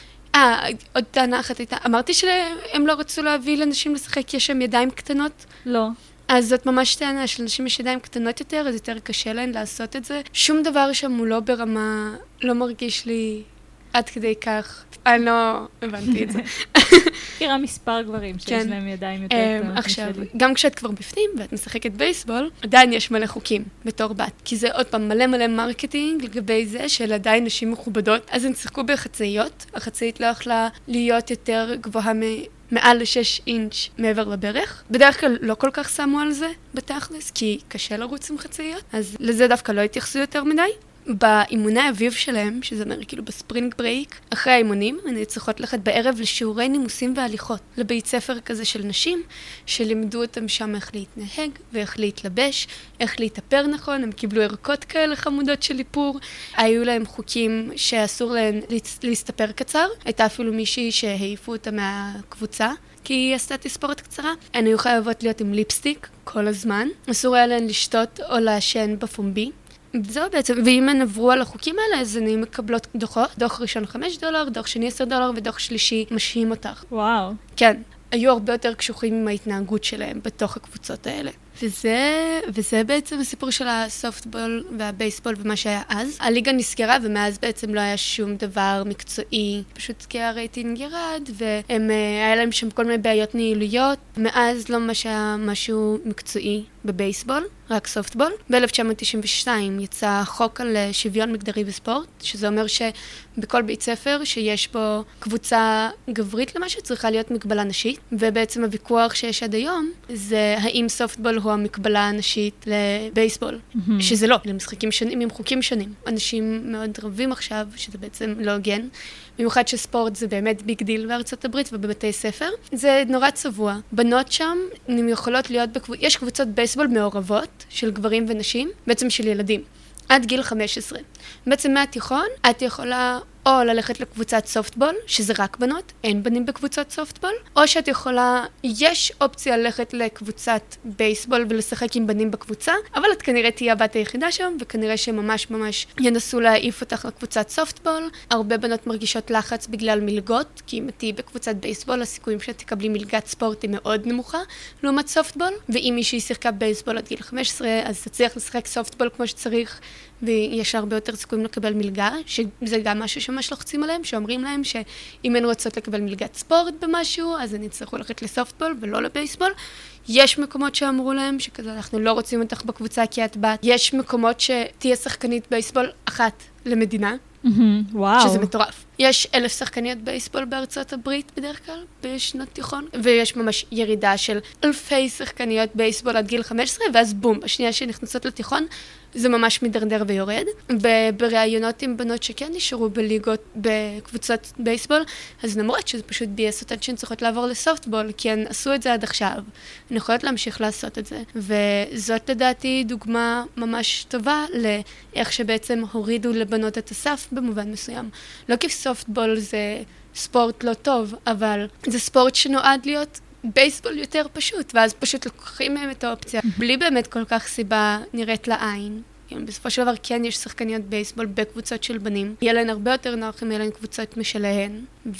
אה, עוד טענה אחת הייתה, אמרתי שהם לא רצו להביא לאנשים לשחק כי יש שם ידיים קטנות? לא. אז זאת ממש טענה, שלאנשים יש ידיים קטנות יותר, אז יותר קשה להן לעשות את זה. שום דבר שם הוא לא ברמה, לא מרגיש לי עד כדי כך. אני לא הבנתי את זה. מכירה מספר גברים שיש להם ידיים יותר קטנות. עכשיו, גם כשאת כבר בפנים ואת משחקת בייסבול, עדיין יש מלא חוקים בתור בת. כי זה עוד פעם מלא מלא מרקטינג לגבי זה של עדיין נשים מכובדות. אז הם צחקו בחצאיות. החצאית לא יכלה להיות יותר גבוהה מ... מעל לשש אינץ' מעבר לברך. בדרך כלל לא כל כך שמו על זה בתכלס, כי קשה לרוץ עם חצאיות. אז לזה דווקא לא התייחסו יותר מדי. באימוני האביב שלהם, שזה אומר כאילו בספרינג ברייק, אחרי האימונים, הן צריכות ללכת בערב לשיעורי נימוסים והליכות, לבית ספר כזה של נשים, שלימדו אותם שם איך להתנהג ואיך להתלבש, איך להתאפר נכון, הם קיבלו ערכות כאלה חמודות של איפור, היו להם חוקים שאסור להם להסתפר קצר, הייתה אפילו מישהי שהעיפו אותה מהקבוצה, כי היא עשתה תספורת קצרה. הן היו חייבות להיות עם ליפסטיק כל הזמן, אסור היה להן לשתות או לעשן בפומבי, זהו בעצם, ואם הן עברו על החוקים האלה, אז הן מקבלות דוחות. דוח ראשון חמש דולר, דוח שני עשר דולר, ודוח שלישי משהים אותך. וואו. כן, היו הרבה יותר קשוחים עם ההתנהגות שלהם בתוך הקבוצות האלה. וזה, וזה בעצם הסיפור של הסופטבול והבייסבול ומה שהיה אז. הליגה נסגרה, ומאז בעצם לא היה שום דבר מקצועי. פשוט כי הרייטינג ירד, והם, היה להם שם כל מיני בעיות ניהוליות. מאז לא ממש היה משהו מקצועי בבייסבול, רק סופטבול. ב-אלף תשע מאות תשעים ושתיים יצא חוק על שוויון מגדרי בספורט, שזה אומר שבכל בית ספר שיש בו קבוצה גברית למשהו, צריכה להיות מגבלה נשית. ובעצם הוויכוח שיש עד היום, זה האם סופטבול הוא המקבלה הנשית לבייסבול. Mm-hmm. שזה לא, אלה משחקים שונים עם חוקים שונים. אנשים מאוד רבים עכשיו, שזה בעצם לא הוגן. במיוחד שספורט זה באמת ביג דיל בארצות הברית ובבתי ספר. זה נורא צבוע. בנות שם, הן יכולות להיות בקבוצות, יש קבוצות בייסבול מעורבות של גברים ונשים, בעצם של ילדים, עד גיל חמש עשרה. בעצם מהתיכון, את יכולה או ללכת לקבוצת סופטבול, שזה רק בנות, אין בנים בקבוצת סופטבול, או שאת יכולה, יש אופציה ללכת לקבוצת בייסבול ולשחק עם בנים בקבוצה, אבל את כנראה תהיה הבת היחידה שם, וכנראה שממש ממש ינסו להעיף אותך לקבוצת סופטבול. הרבה בנות מרגישות לחץ בגלל מלגות, כי אם תהיי בקבוצת בייסבול, הסיכויים שאת תקבלי מלגת ספורט היא מאוד נמוכה, לעומת סופטבול, ואם מישהי שיחקה בייסבול עד גיל חמש עשרה, אז תצליח לשחק סופטבול כמו שצריך, ויש הרבה יותר סיכויים לקבל מלגה, שזה גם משהו שממש לוחצים עליהם, שאומרים להם שאם הן רוצות לקבל מלגת ספורט במשהו, אז הן יצטרכו ללכת לסופטבול ולא לבייסבול. יש מקומות שאמרו להם שכזה, אנחנו לא רוצים אותך בקבוצה כי את בת. יש מקומות שתהיה שחקנית בייסבול אחת למדינה. וואו. שזה מטורף. יש אלף שחקניות בייסבול בארצות הברית בדרך כלל, בשנות תיכון, ויש ממש ירידה של אלפי שחקניות בייסבול עד גיל חמש עשרה, ואז בום, בשנייה שנכנסות לתיכון, זה ממש מדרדר ויורד. ובראיונות עם בנות שכן נשארו בליגות, בקבוצות בייסבול, אז למרות שזה פשוט בייס אותן שהן צריכות לעבור לסופטבול, כי הן עשו את זה עד עכשיו, הן יכולות להמשיך לעשות את זה. וזאת לדעתי דוגמה ממש טובה לאיך שבעצם הורידו לבנות את הסף במובן מסוים. לא כי סופטבול זה ספורט לא טוב, אבל זה ספורט שנועד להיות בייסבול יותר פשוט, ואז פשוט לוקחים מהם את האופציה, בלי באמת כל כך סיבה נראית לעין, בסופו של דבר כן יש שחקניות בייסבול בקבוצות של בנים. יהיה להן הרבה יותר נוח אם יהיה להן קבוצות משלהן.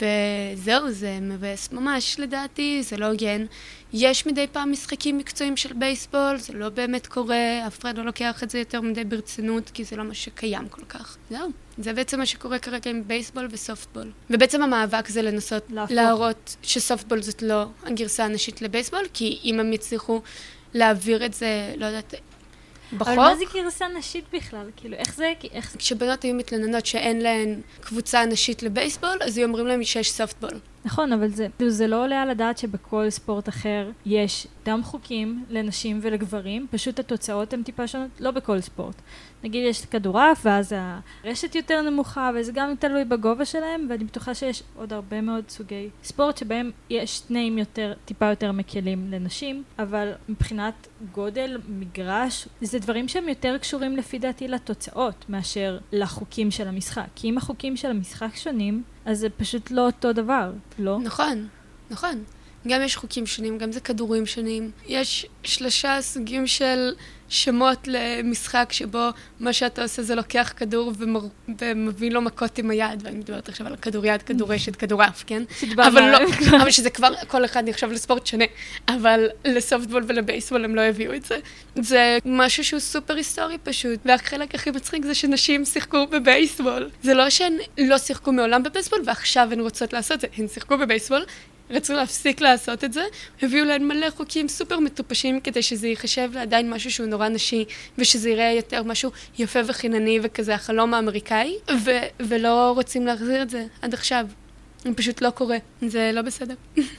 וזהו, זה מבאס ממש לדעתי, זה לא הוגן. יש מדי פעם משחקים מקצועיים של בייסבול, זה לא באמת קורה, אף אחד לא לוקח את זה יותר מדי ברצינות, כי זה לא מה שקיים כל כך. זהו, זה בעצם מה שקורה כרגע עם בייסבול וסופטבול. ובעצם המאבק זה לנסות להפוך. להראות שסופטבול זאת לא הגרסה הנשית לבייסבול, כי אם הם יצליחו להעביר את זה, לא יודעת, בחוק. אבל מה זה גרסה נשית בכלל? כאילו, איך זה? איך... כשבנות היו מתלוננות שאין להן קבוצה נשית לבייסבול, אז היו אומרים להם שיש סופטבול. נכון, אבל זה, זה לא עולה על הדעת שבכל ספורט אחר יש דם חוקים לנשים ולגברים, פשוט התוצאות הן טיפה שונות, לא בכל ספורט. נגיד יש כדורעף, ואז הרשת יותר נמוכה, וזה גם תלוי בגובה שלהם, ואני בטוחה שיש עוד הרבה מאוד סוגי ספורט שבהם יש תנאים יותר, טיפה יותר מקלים לנשים, אבל מבחינת גודל, מגרש, זה דברים שהם יותר קשורים לפי דעתי לתוצאות, מאשר לחוקים של המשחק. כי אם החוקים של המשחק שונים, אז זה פשוט לא אותו דבר, לא? נכון, נכון. גם יש חוקים שונים, גם זה כדורים שונים. יש שלושה סוגים של שמות למשחק שבו מה שאתה עושה זה לוקח כדור ומר... ומביא לו מכות עם היד, ואני מדברת עכשיו על כדוריד, כדורשת, כדורעף, כן? אבל לא, אבל שזה כבר כל אחד נחשב לספורט שונה, אבל לסופטבול ולבייסבול הם לא הביאו את זה. זה משהו שהוא סופר היסטורי פשוט, והחלק הכי מצחיק זה שנשים שיחקו בבייסבול. זה לא שהן לא שיחקו מעולם בבייסבול, ועכשיו הן רוצות לעשות זה, הן שיחקו בבייסבול, רצו להפסיק לעשות את זה, הביאו להם מלא חוקים סופר מטופשים כדי שזה ייחשב לעדיין משהו שהוא נורא נשי, ושזה יראה יותר משהו יפה וחינני וכזה החלום האמריקאי, ו- ולא רוצים להחזיר את זה עד עכשיו. זה פשוט לא קורה, זה לא בסדר.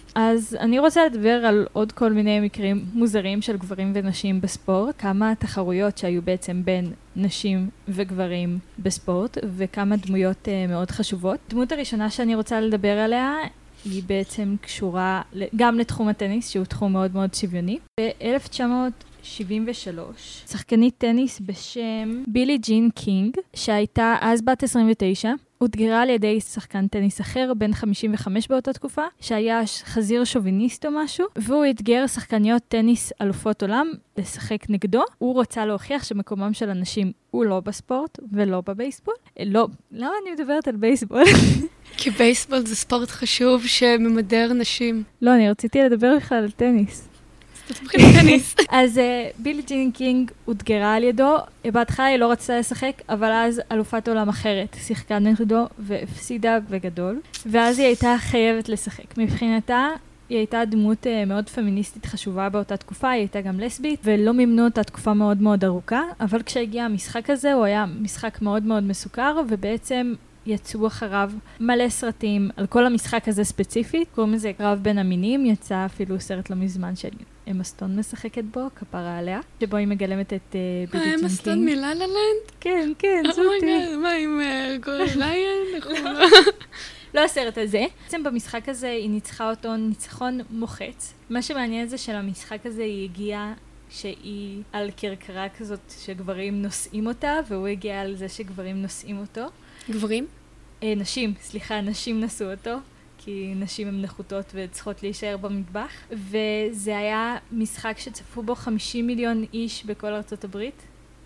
אז אני רוצה לדבר על עוד כל מיני מקרים מוזרים של גברים ונשים בספורט, כמה תחרויות שהיו בעצם בין נשים וגברים בספורט, וכמה דמויות uh, מאוד חשובות. דמות הראשונה שאני רוצה לדבר עליה, היא בעצם קשורה גם לתחום הטניס, שהוא תחום מאוד מאוד שוויוני. ב-אלף תשע מאות שבעים ושלוש, שחקנית טניס בשם בילי ג'ין קינג, שהייתה אז בת עשרים ותשע, הותגרה על ידי שחקן טניס אחר, בן חמישים וחמש באותה תקופה, שהיה חזיר שוביניסט או משהו, והוא התגר שחקניות טניס אלופות עולם לשחק נגדו. הוא רוצה להוכיח שמקומם של אנשים הוא לא בספורט ולא בבייסבול. לא, למה אני מדברת על בייסבול? כי בייסבול זה ספורט חשוב שממדר נשים. לא, אני רציתי לדבר בכלל על טניס. אז בילי ג'ין קינג הותגרה על ידו, בהתחלה היא לא רצתה לשחק, אבל אז אלופת עולם אחרת שיחקה נגדו והפסידה בגדול, ואז היא הייתה חייבת לשחק. מבחינתה היא הייתה דמות מאוד פמיניסטית חשובה באותה תקופה, היא הייתה גם לסבית, ולא מימנו אותה תקופה מאוד מאוד ארוכה, אבל כשהגיע המשחק הזה הוא היה משחק מאוד מאוד מסוכר, ובעצם יצאו אחריו מלא סרטים על כל המשחק הזה ספציפית, קוראים לזה קרב בין המינים, יצא אפילו סרט לא מזמן של אמה סטון משחקת בו, כפרה עליה, שבו היא מגלמת את בילי ג'ין קינג. אמה סטון מלה ללנד? כן, כן, זאתי. מה עם גורי ריין? לא הסרט הזה. בעצם במשחק הזה היא ניצחה אותו ניצחון מוחץ. מה שמעניין זה שלמשחק הזה היא הגיעה שהיא על קרקרה כזאת שגברים נושאים אותה, והוא הגיע על זה שגברים נושאים אותו. גברים? אה, נשים, סליחה, נשים נשאו אותו, כי נשים הן נחותות וצריכות להישאר במטבח. וזה היה משחק שצפו בו חמישים מיליון איש בכל ארצות הברית,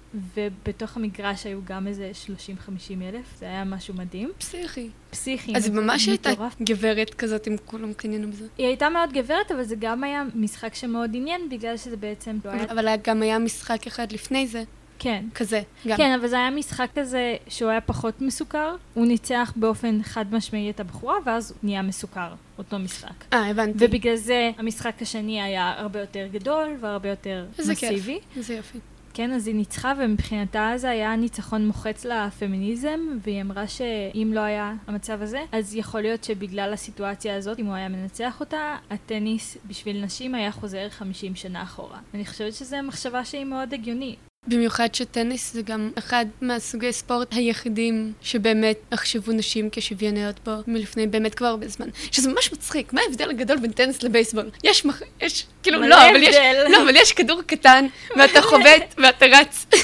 ובתוך המגרש היו גם איזה שלושים חמישים אלף, זה היה משהו מדהים. פסיכי. פסיכי. אז ממש הייתה גברת כזאת, אם כולם קניינו בזה. היא הייתה מאוד גברת, אבל זה גם היה משחק שמאוד עניין, בגלל שזה בעצם לא היה... אבל גם היה משחק אחד לפני זה. כן. כזה, גם. כן, אבל זה היה משחק כזה שהוא היה פחות מסוכר. הוא ניצח באופן חד משמעי את הבחורה, ואז הוא נהיה מסוכר, אותו משחק. אה, הבנתי. ובגלל זה המשחק השני היה הרבה יותר גדול, והרבה יותר מסיבי. זה יופי. כן, אז היא ניצחה, ומבחינתה זה היה ניצחון מוחץ לפמיניזם, והיא אמרה שאם לא היה המצב הזה, אז יכול להיות שבגלל הסיטואציה הזאת, אם הוא היה מנצח אותה, הטניס בשביל נשים היה חוזר חמישים שנה אחורה. אני חושבת שזו מחשבה שהיא מאוד הגיונית. במיוחד שטניס זה גם אחד מהסוגי ספורט היחידים שבאמת החשבו נשים כשוויוניות בו מלפני באמת כבר הרבה זמן. שזה ממש מצחיק. מה ההבדל הגדול בין טניס לבייסבול? יש, מח... יש, כאילו, לא, אבל יש, לא, אבל יש כדור קטן, ואתה חובט, ואתה רץ.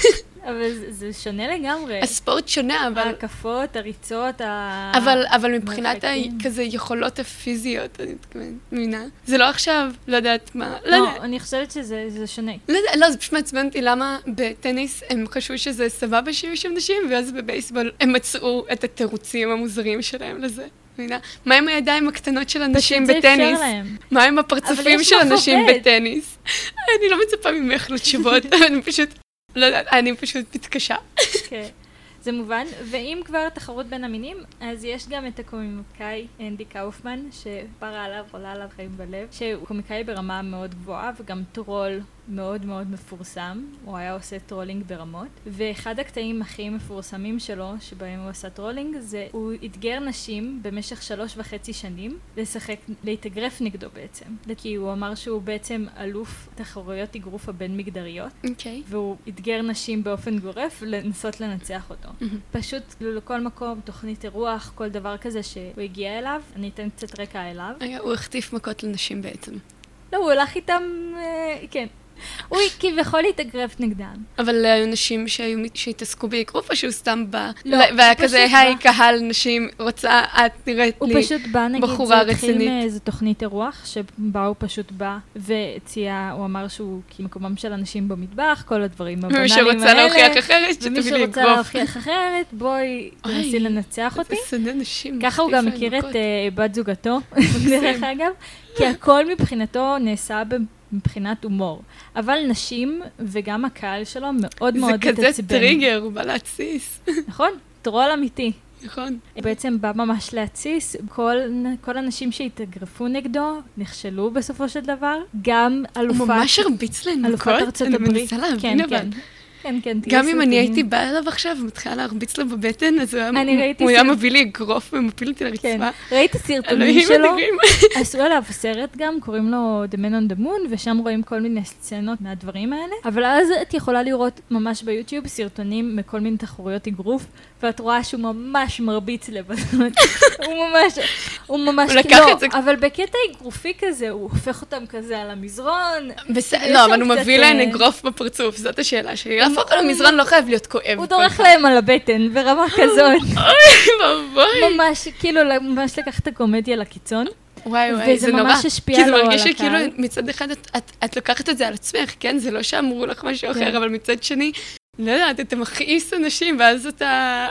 אבל זה, זה שונה לגמרי. הספורט שונה, אבל... ההקפות, הריצות, ה... אבל, אבל מבחינת כזה יכולות הפיזיות, אני מתכוונת, מבינה? זה לא עכשיו, לא יודעת מה, לא, לא יודע. אני חושבת שזה זה שונה. לא, לא, זה פשוט מעצבן אותי למה בטניס הם חשבו שזה סבבה שיהיו שם נשים, ואז בבייסבול הם מצאו את התירוצים המוזרים שלהם לזה. מבינה? מה עם הידיים הקטנות של אנשים בטניס? מה עם הפרצופים של אנשים בטניס? אני לא מצפה ממך לתשובות, אני פשוט, לא יודעת, אני פשוט מתקשה. כן. זה מובן, ואם כבר תחרות בין המינים, אז יש גם את הקומיקאי אנדי קאופמן, שפרה עליו, עולה עליו חיים בלב, שהוא קומיקאי ברמה מאוד גבוהה, וגם טרול מאוד מאוד מפורסם. הוא היה עושה טרולינג ברמות, ואחד הקטעים הכי מפורסמים שלו, שבהם הוא עשה טרולינג, זה הוא אתגר נשים במשך שלוש וחצי שנים לשחק, להתאגרף נגדו בעצם. כי הוא אמר שהוא בעצם אלוף תחרויות אגרוף הבין מגדריות, אוקיי. והוא אתגר נשים באופן גורף לנסות לנצח אותו. Mm-hmm. פשוט לכל מקום, תוכנית אירוח, כל דבר כזה שהוא הגיע אליו, אני אתן קצת רקע אליו. היה, הוא החטיף מכות לנשים בעצם. לא, הוא הלך איתם, אה, כן. הוא כביכול התאגרף נגדם. אבל היו נשים שהתעסקו באגרוף, או שהוא סתם בא, והיה כזה, היי, קהל נשים, רוצה, את נראית לי בחורה רצינית. הוא פשוט בא, נגיד, זה התחיל מאיזו תוכנית אירוח, שבה הוא פשוט בא, והציע, הוא אמר שהוא כמקומם של אנשים במטבח, כל הדברים הבנאליים האלה. ומי שרוצה להוכיח אחרת, שתביא לי אגרוף. ומי שרוצה להוכיח אחרת, בואי, תנסי לנצח אותי. ככה הוא גם מכיר את בת זוגתו, דרך אגב, כי הכל מבחינתו נעשה מבחינת הומור. אבל נשים, וגם הקהל שלו, מאוד מאוד התעצבן. זה כזה טריגר, הוא בא להציס. נכון, טרול אמיתי. נכון. הוא בעצם בא ממש להציס, כל, כל אנשים שהתאגרפו נגדו, נכשלו בסופו של דבר. גם אלופת... הוא ממש הרביץ להם מכות, אני מנסה להבין אבל. כן, כן, כן. גם אם אני הייתי באה אליו עכשיו ומתחילה להרביץ לו בבטן, אז הוא היה מביא לי אגרוף ומפיל אותי לרצפה. ראיתי סרטונים שלו, עשו עליו סרט גם, קוראים לו The Man on the Moon, ושם רואים כל מיני סצנות מהדברים האלה, אבל אז את יכולה לראות ממש ביוטיוב סרטונים מכל מיני תחרויות אגרוף, ואת רואה שהוא ממש מרביץ לבנות. הוא ממש, הוא ממש, לא, אבל בקטע אגרופי כזה, הוא הופך אותם כזה על המזרון. לא, אבל הוא מביא להן אגרוף בפרצוף, זאת השאלה שלי. להפוך על המזרון לא חייב להיות כואב. הוא דורך להם על הבטן, ברמה כזאת. אוי, בואי. ממש, כאילו, ממש לקח את הקומדיה לקיצון. וואי וואי, זה נורא. וזה ממש השפיע לו על הקהל. כי זה מרגיש שכאילו מצד אחד את לוקחת את זה על עצמך, כן? זה לא שאמרו לך משהו אחר, אבל מצד שני, לא יודעת, אתה מכעיס אנשים, ואז אתה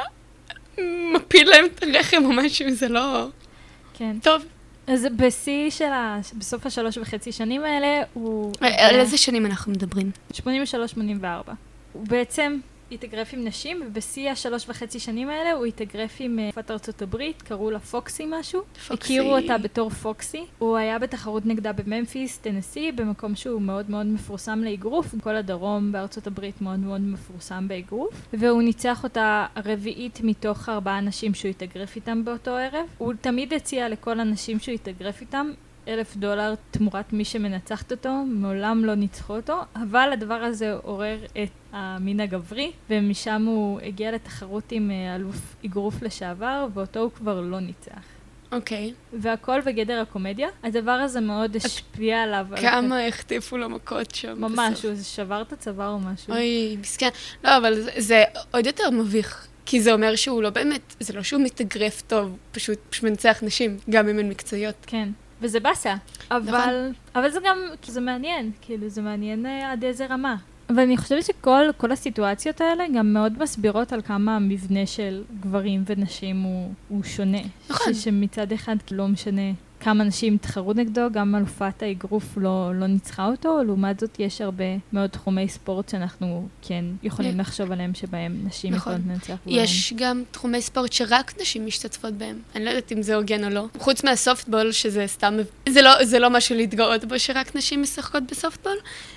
מפיל להם את הרחם או משהו, זה לא... כן. טוב. אז בשיא של ה... בסוף השלוש וחצי שנים האלה, הוא... על איזה שנים אנחנו מדברים? שמונים ושלוש שמונים וארבע. הוא בעצם התאגרף עם נשים, ובשיא השלוש וחצי שנים האלה הוא התאגרף עם אלופת ארצות הברית, קראו לה פוקסי משהו. פוקסי. הכירו אותה בתור פוקסי. הוא היה בתחרות נגדה בממפיס, טנסי, במקום שהוא מאוד מאוד מפורסם לאגרוף. כל הדרום בארצות הברית מאוד מאוד מפורסם באגרוף. והוא ניצח אותה רביעית מתוך ארבעה אנשים שהוא התאגרף איתם באותו ערב. הוא תמיד הציע לכל אנשים שהוא התאגרף איתם אלף דולר תמורת מי שמנצחת אותו, מעולם לא ניצחו אותו, אבל הדבר הזה עורר את המין הגברי, ומשם הוא הגיע לתחרות עם אלוף אגרוף לשעבר, ואותו הוא כבר לא ניצח. אוקיי. Okay. והכל בגדר הקומדיה. הדבר הזה מאוד השפיע עליו. כמה החטיפו לו מכות שם. ממש, הוא שבר את הצוואר או משהו. אוי, מסכן. לא, אבל זה, זה עוד יותר מביך. כי זה אומר שהוא לא באמת, זה לא שהוא מתאגרף טוב, פשוט, פשוט מנצח נשים, גם אם הן מקצועיות. כן. וזה בסה, אבל, אבל זה גם, זה מעניין, כאילו, זה מעניין עד איזה רמה. אבל אני חושבת שכל כל הסיטואציות האלה גם מאוד מסבירות על כמה המבנה של גברים ונשים הוא, הוא שונה. נכון. שמצד אחד לא משנה כמה נשים תחרו נגדו, גם אלופת האגרוף לא, לא ניצחה אותו, לעומת זאת יש הרבה מאוד תחומי ספורט שאנחנו כן יכולים לחשוב עליהם שבהם נשים יכולות לנצח. יש גם תחומי ספורט שרק נשים משתתפות בהם. אני לא יודעת אם זה הוגן או לא. חוץ מהסופטבול, שזה סתם, זה לא, זה לא משהו להתגאות בו שרק נשים משחקות בסופטבול,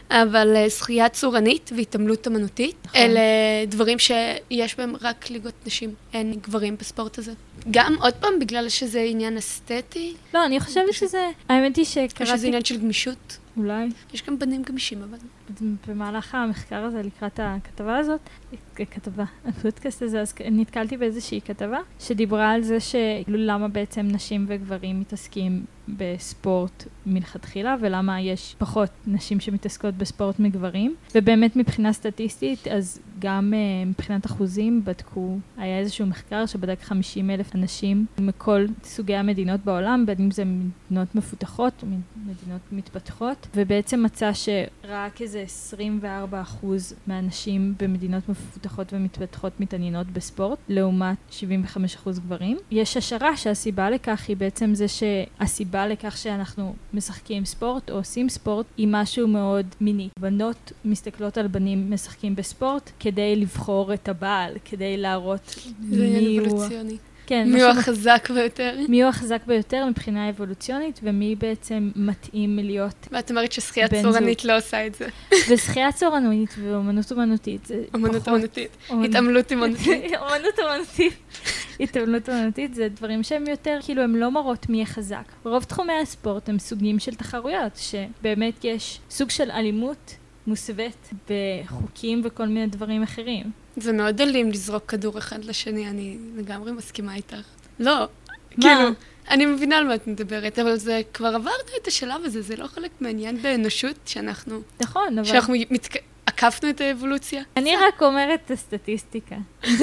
אבל שחייה צורנית והתעמלות אמנותית, אלה דברים שיש בהם רק ליגות נשים, אין גברים בספורט הזה. גם עוד פעם בגלל שזה עניין אסתטי. לא, אני חושבת שזה, האמת היא שקראתי... או שזה עניין של גמישות. אולי. יש גם בנים גמישים, אבל... במהלך המחקר הזה, לקראת הכתבה הזאת, כתבה, הפודקאסט הזה, אז נתקלתי באיזושהי כתבה, שדיברה על זה שלמה בעצם נשים וגברים מתעסקים בספורט מלכתחילה, ולמה יש פחות נשים שמתעסקות בספורט מגברים. ובאמת מבחינה סטטיסטית, אז וגם uh, מבחינת אחוזים בדקו, היה איזשהו מחקר שבדק חמישים אלף אנשים מכל סוגי המדינות בעולם, בין אם זה מדינות מפותחות או מדינות מתפתחות, ובעצם מצא שרק איזה עשרים וארבעה אחוז מהאנשים במדינות מפותחות ומתפתחות מתעניינות בספורט, לעומת שבעים וחמישה אחוז גברים. יש השערה שהסיבה לכך היא בעצם זה שהסיבה לכך שאנחנו משחקים ספורט או עושים ספורט היא משהו מאוד מיני. בנות מסתכלות על בנים משחקים בספורט כדי לבחור את הבעל, כדי להראות מי הוא... כן, מי הוא החזק ביותר? מי הוא החזק ביותר מבחינה אבולוציונית, ומי בעצם מתאים להיות ואת אומרת ששחייה צורנית לא עושה את זה. ושחייה צורנית ואומנות אומנותית זה אומנות אומנותית. התעמלות אומנותית. אומנות אומנותית. התעמלות אומנותית זה דברים שהם יותר, כאילו הם לא מראות מי החזק. רוב תחומי הספורט הם סוגים של תחרויות, שבאמת יש סוג של אלימות מוסווית בחוקים וכל מיני דברים אחרים. זה מאוד אלים לזרוק כדור אחד לשני, אני לגמרי מסכימה איתך. לא, כאילו, אני מבינה על מה את מדברת, אבל זה כבר עברנו את השלב הזה, זה לא חלק מעניין באנושות שאנחנו... נכון, אבל... שאנחנו עקפנו את האבולוציה. אני רק אומרת את הסטטיסטיקה.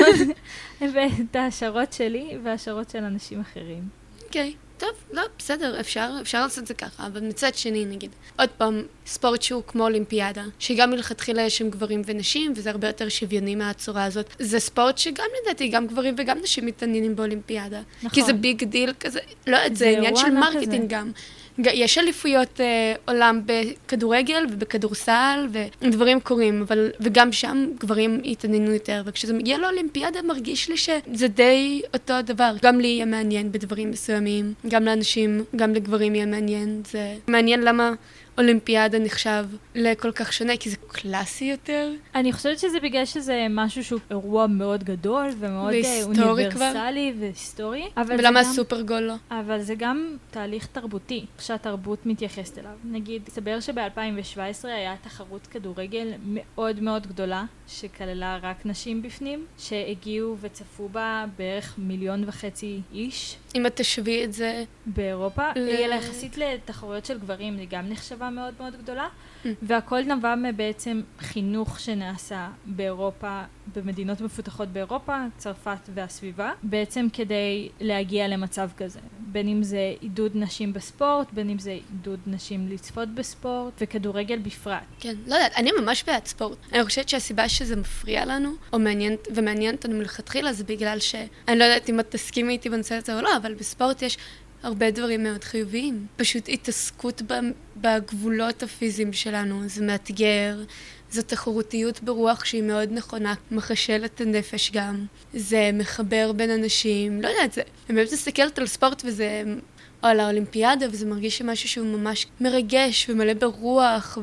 ואת ההשערות שלי וההשערות של אנשים אחרים. אוקיי. טוב, לא, בסדר, אפשר, אפשר לעשות את זה ככה, אבל מצד שני, נגיד, עוד פעם, ספורט שהוא כמו אולימפיאדה, שגם מלכתחילה יש שם גברים ונשים, וזה הרבה יותר שוויוני מהצורה הזאת. זה ספורט שגם לדעתי, גם גברים וגם נשים מתעניינים באולימפיאדה. נכון. כי זה ביג דיל כזה, לא, זה, זה עניין של מרקטינג גם. יש אליפויות אה, עולם בכדורגל ובכדורסל, ודברים קורים, אבל, וגם שם גברים התעניינו יותר, וכשזה מגיע לאולימפיאדה מרגיש לי שזה די אותו דבר. גם לי יהיה מעניין בדברים מסוימים, גם לאנשים, גם לגברים יהיה מעניין. זה מעניין למה אולימפיאדה נחשב לכל כך שונה, כי זה קלאסי יותר. אני חושבת שזה בגלל שזה משהו שהוא אירוע מאוד גדול ומאוד אוניברסלי והיסטורי. ולמה הסופרגול לא? אבל זה גם תהליך תרבותי, שהתרבות מתייחסת אליו. נגיד, סבר שב-אלפיים שבע עשרה היה תחרות כדורגל מאוד מאוד גדולה, שכללה רק נשים בפנים, שהגיעו וצפו בה בערך מיליון וחצי איש. אם את תשווי את זה... באירופה, ל... יחסית לתחרויות של גברים, היא גם נחשבה מאוד מאוד גדולה, mm. והכל נבע מבעצם חינוך שנעשה באירופה, במדינות מפותחות באירופה, צרפת והסביבה, בעצם כדי להגיע למצב כזה. בין אם זה עידוד נשים בספורט, בין אם זה עידוד נשים לצפות בספורט, וכדורגל בפרט. כן, לא יודעת, אני ממש בעד ספורט. אני חושבת שהסיבה שזה מפריע לנו, או מעניין, ומעניין אותנו מלכתחילה, זה בגלל ש... אני לא יודעת אם את תסכימי איתי בנושא הזה או לא, אבל בספורט יש הרבה דברים מאוד חיוביים. פשוט התעסקות בגבולות הפיזיים שלנו, זה מאתגר, זו תחרותיות ברוח שהיא מאוד נכונה, מחשל את הנפש גם. זה מחבר בין אנשים, לא יודעת, זה... אני באמת מסתכלת על ספורט וזה... או על האולימפיאדה, וזה מרגיש שמשהו שהוא ממש מרגש ומלא ברוח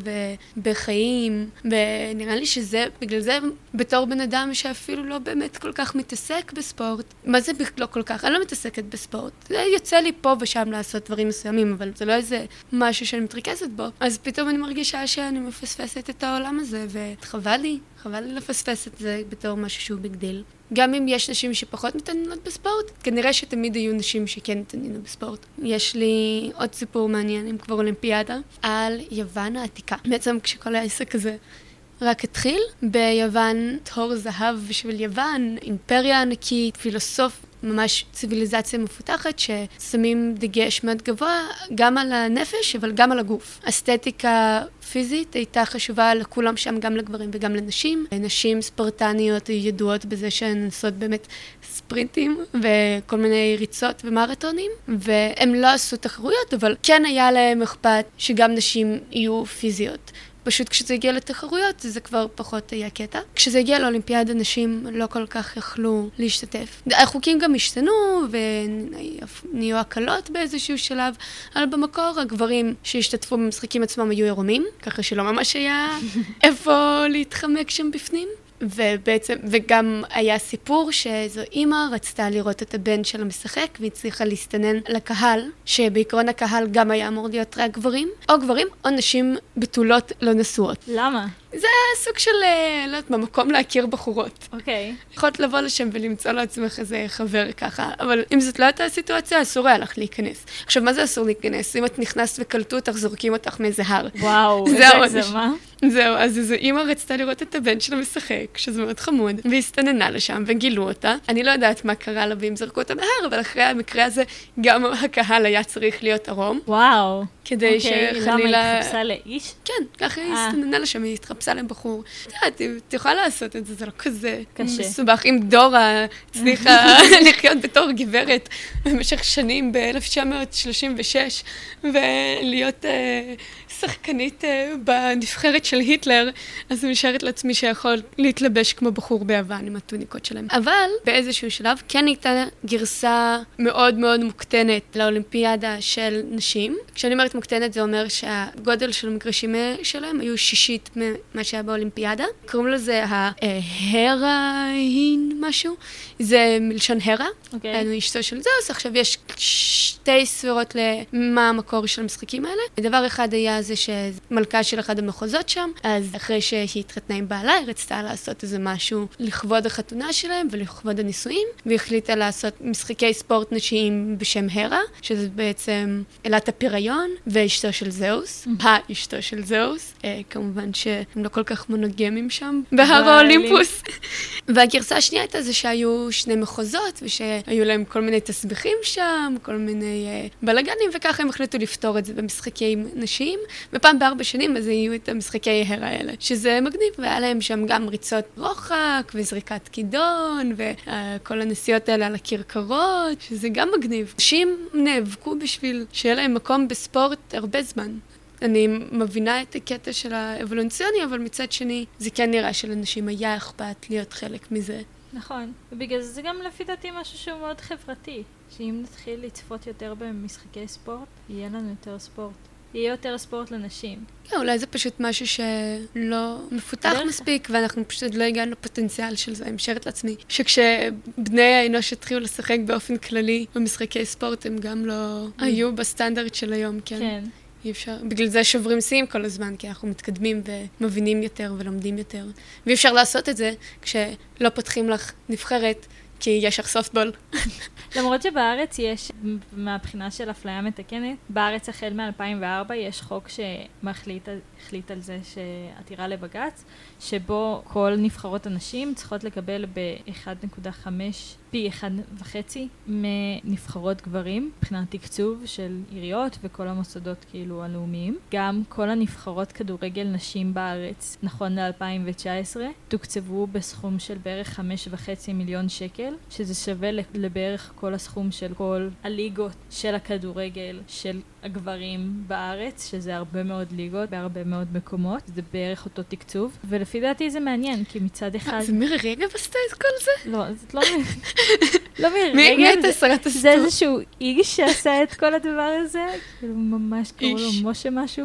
ובחיים, ונראה לי שזה, בגלל זה, בתור בן אדם שאפילו לא באמת כל כך מתעסק בספורט, מה זה לא כל כך? אני לא מתעסקת בספורט. זה יוצא לי פה ושם לעשות דברים מסוימים, אבל זה לא איזה משהו שאני מתרכזת בו. אז פתאום אני מרגישה שאני מפספסת את העולם הזה, וחבל לי, חבל לי לפספס את זה בתור משהו שהוא בגדיל. גם אם יש נשים שפחות מתעניינות בספורט, כנראה שתמיד היו נשים שכן מתעניינו בספורט. יש לי עוד סיפור מעניין, עם כבר אולימפיאדה, על יוון העתיקה. בעצם כשכל העסק הזה רק התחיל, ביוון תור זהב בשביל יוון, אימפריה ענקית, פילוסוף, ממש ציוויליזציה מפותחת, ששמים דגש מאוד גבוה גם על הנפש, אבל גם על הגוף. אסתטיקה פיזית הייתה חשובה לכולם שם, גם לגברים וגם לנשים. נשים ספרטניות ידועות בזה שהן עושות באמת ספרינטים וכל מיני ריצות ומרתונים, והם לא עשו תחרויות, אבל כן היה להם אכפת שגם נשים יהיו פיזיות. פשוט כשזה הגיע לתחרויות, זה כבר פחות היה קטע. כשזה הגיע לאולימפיאדה, נשים לא כל כך יכלו להשתתף. החוקים גם השתנו, ונהיו הקלות באיזשהו שלב, אבל במקור הגברים שהשתתפו במשחקים עצמם היו עירומים, ככה שלא ממש היה איפה להתחמק שם בפנים. ובעצם, וגם היה סיפור שזו אימא רצתה לראות את הבן שלה משחק, והצליחה להסתנן לקהל, שבעקרון הקהל גם היה אמור להיות רק גברים, או גברים, או נשים בתולות לא נשואות. למה? זה סוג של, לא יודעת מה, מקום להכיר בחורות. אוקיי. יכולת לבוא לשם ולמצוא לעצמך איזה חבר ככה, אבל אם זאת לא הייתה הסיטואציה, אסור היה לך להיכנס. עכשיו, מה זה אסור להיכנס? אם את נכנסת וקלטו אותך, זורקים אותך מאיזה הר. וואו, איזה הגזמה. זהו, אז איזו אימא רצתה לראות את הבן שלה משחק, שזה מאוד חמוד, והסתננה לשם וגילו אותה. אני לא יודעת מה קרה לה ואם זרקו אותה מהר, אבל אחרי המקרה הזה, גם הקהל היה צריך להיות ערום. וואו. כדי אוקיי, שחלילה... למה היא התחפשה לאיש? כן, ככה היא הסתננה לשם, היא התחפשה לבחור. את יודעת, את יכולה לעשות את זה, זה לא כזה קשה. מסובך. אם דורה הצליחה לחיות בתור גברת במשך שנים ב-אלף תשע מאות שלושים ושש, ולהיות uh, שחקנית uh, בנבחרת של היטלר, אז אני משערת לעצמי שיכול להתלבש כמו בחור ביוון עם הטוניקות שלהם. אבל באיזשהו שלב כן הייתה גרסה מאוד מאוד מוקטנת לאולימפיאדה של נשים. כשאני אומרת מוקטנת זה אומר שהגודל של המגרשים שלהם היו שישית ממה שהיה באולימפיאדה. קוראים לזה ההראין משהו. זה מלשון הרה. אוקיי. היינו אשתו של זוס. עכשיו יש שתי ספירות למה המקור של המשחקים האלה. דבר אחד היה זה שמלכה של אחד המחוזות שם, אז אחרי שהיא התחתנה עם בעלה, היא רצתה לעשות איזה משהו לכבוד החתונה שלהם ולכבוד הנישואים, והחליטה לעשות משחקי ספורט נשיים בשם הרה, שזה בעצם אלת הפיריון, ואשתו של זאוס, האשתו של זאוס, אה, כמובן שהם לא כל כך מונוגמים שם, בהר האולימפוס. והגרסה השנייה הייתה זה שהיו שני מחוזות, ושהיו להם כל מיני תסביכים שם, כל מיני אה, בלגנים, וככה הם החליטו לפתור את זה במשחקי נשים, ופעם בארבע שנים אז היו את המשחקי הרה האלה, שזה מגניב, והיה להם שם גם ריצות רוחק, וזריקת כידון, וכל הנסיעות האלה על הכרכרות, שזה גם מגניב. נשים נאבקו בשביל שיהיה להם מקום בספורט הרבה זמן. אני מבינה את הקטע של האבולוציוני, אבל מצד שני, זה כן נראה שלנשים היה אכפת להיות חלק מזה. נכון, ובגלל זה גם לפי דעתי משהו שהוא מאוד חברתי, שאם נתחיל לצפות יותר במשחקי ספורט, יהיה לנו יותר ספורט. יהיה יותר ספורט לנשים. כן, אולי זה פשוט משהו שלא מפותח דרך... מספיק, ואנחנו פשוט לא הגענו לפוטנציאל של זה. אני משערת לעצמי שכשבני האנוש התחילו לשחק באופן כללי במשחקי ספורט, הם גם לא mm. היו בסטנדרט של היום, כן? כן. אי אפשר, בגלל זה שוברים שיאים כל הזמן, כי אנחנו מתקדמים ומבינים יותר ולומדים יותר. ואי אפשר לעשות את זה כשלא פותחים לך נבחרת, כי יש לך סופטבול. למרות שבארץ יש, מהבחינה של אפליה מתקנת, בארץ החל מ-אלפיים וארבע יש חוק שמחליט החליט על זה שעתירה לבג"ץ, שבו כל נבחרות הנשים צריכות לקבל ב-אחד נקודה חמש פי אחד וחצי מנבחרות גברים, מבחינת תקצוב של עיריות וכל המוסדות כאילו הלאומיים. גם כל הנבחרות כדורגל נשים בארץ, נכון ל-אלפיים תשע עשרה, תוקצבו בסכום של בערך חמש וחצי מיליון שקל, שזה שווה לבערך כל הסכום של כל הליגות של הכדורגל של הגברים בארץ, שזה הרבה מאוד ליגות, בהרבה מאוד מקומות, זה בערך אותו תקצוב, ולפי דעתי זה מעניין, כי מצד אחד... זה מירי רגב עשתה את כל זה? לא, זאת לא מירי... לא מירי רגב, מי הייתה שרת הספורט? זה איזשהו איש שעשה את כל הדבר הזה, כאילו ממש קראו לו משה משהו.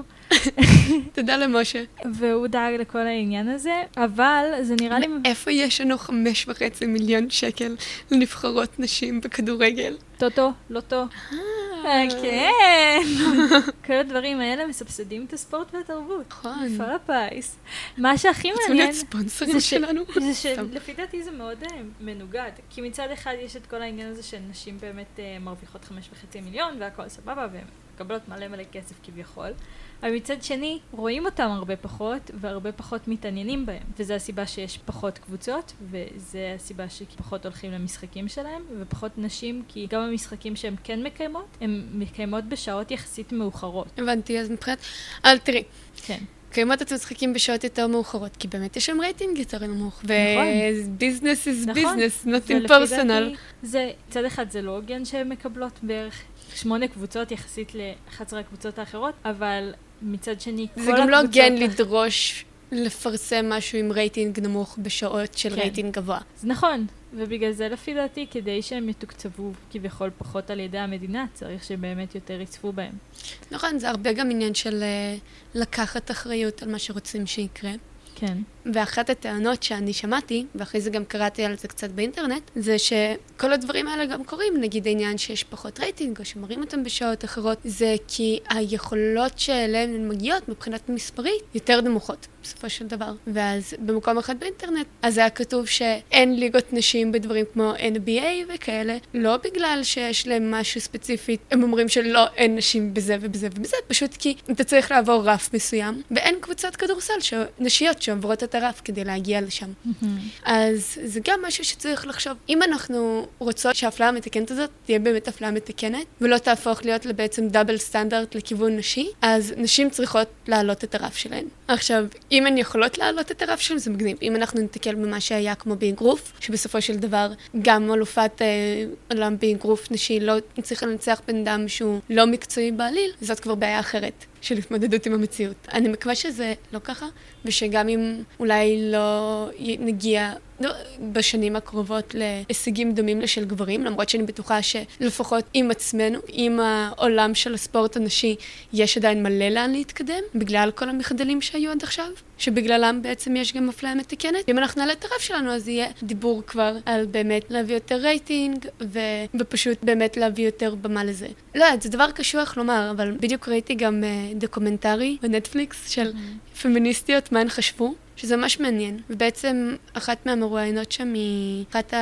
תודה למשה. והוא דאג לכל העניין הזה, אבל זה נראה לי... איפה יש לנו חמש וחצי מיליון שקל לנבחרות נשים בכדורגל? טוטו, לוטו. כן. כל הדברים האלה מסבסדים את הספורט והתרבות. נכון. מפעל הפיס. מה שהכי מעניין... רוצים להיות ספונסרים שלנו? זה שלפי דעתי זה מאוד מנוגד. כי מצד אחד יש את כל העניין הזה שנשים באמת מרוויחות חמש וחצי מיליון והכל סבבה והן מקבלות מלא מלא כסף כביכול. אבל מצד שני, רואים אותם הרבה פחות, והרבה פחות מתעניינים בהם. וזו הסיבה שיש פחות קבוצות, וזו הסיבה שפחות הולכים למשחקים שלהם, ופחות נשים, כי גם המשחקים שהן כן מקיימות, הן מקיימות בשעות יחסית מאוחרות. הבנתי, אז מבחינת... אל תראי. כן. קיימות אתם משחקים בשעות יותר מאוחרות, כי באמת יש שם רייטינג יותר נמוך. נכון. וביזנס is נכון. business, not impersonal. זה, צד אחד זה לא הוגן שהן מקבלות בערך שמונה קבוצות יחסית ל-אחת עשרה הקבוצות האחרות, אבל מצד שני, כל זה גם לא הוגן לדרוש לפרסם משהו עם רייטינג נמוך בשעות של רייטינג גבוה. זה נכון, ובגלל זה לפי דעתי, כדי שהם יתוקצבו כביכול פחות על ידי המדינה, צריך שבאמת יותר יצפו בהם. נכון, זה הרבה גם עניין של לקחת אחריות על מה שרוצים שיקרה. כן. ואחת הטענות שאני שמעתי, ואחרי זה גם קראתי על זה קצת באינטרנט, זה שכל הדברים האלה גם קורים, נגיד העניין שיש פחות רייטינג, או שמראים אותם בשעות אחרות, זה כי היכולות שאליהן הן מגיעות מבחינת מספרית יותר נמוכות. בסופו של דבר. ואז במקום אחד באינטרנט, אז היה כתוב שאין ליגות נשים בדברים כמו אן בי איי וכאלה, לא בגלל שיש להם משהו ספציפי, הם אומרים שלא, אין נשים בזה ובזה ובזה, פשוט כי אתה צריך לעבור רף מסוים, ואין קבוצות כדורסל ש... נשיות שעוברות את הרף כדי להגיע לשם. Mm-hmm. אז זה גם משהו שצריך לחשוב. אם אנחנו רוצות שהאפליה המתקנת הזאת תהיה באמת אפליה מתקנת, ולא תהפוך להיות בעצם דאבל סטנדרט לכיוון נשי, אז נשים צריכות להעלות את הרף שלהן. עכשיו, אם הן יכולות להעלות את הרף שלהן, זה מגניב. אם אנחנו נתקל במה שהיה כמו באגרוף, שבסופו של דבר גם אלופת אה, עולם באגרוף נשי לא צריכה לנצח בן אדם שהוא לא מקצועי בעליל, זאת כבר בעיה אחרת של התמודדות עם המציאות. אני מקווה שזה לא ככה, ושגם אם אולי לא נגיע לא, בשנים הקרובות להישגים דומים לשל גברים, למרות שאני בטוחה שלפחות עם עצמנו, עם העולם של הספורט הנשי, יש עדיין מלא לאן להתקדם, בגלל כל המחדלים שהיו עד עכשיו, שבגללם בעצם יש גם אפליה מתקנת. אם אנחנו נעלה את הרף שלנו, אז יהיה דיבור כבר על באמת להביא יותר רייטינג, ו... ופשוט באמת להביא יותר במה לזה. לא, זה דבר קשוח לומר, אבל בדיוק ראיתי גם uh, דוקומנטרי בנטפליקס של mm-hmm. פמיניסטיות, מה הן חשבו, שזה ממש מעניין. ובעצם אחת מהמרואיינות שם היא אחת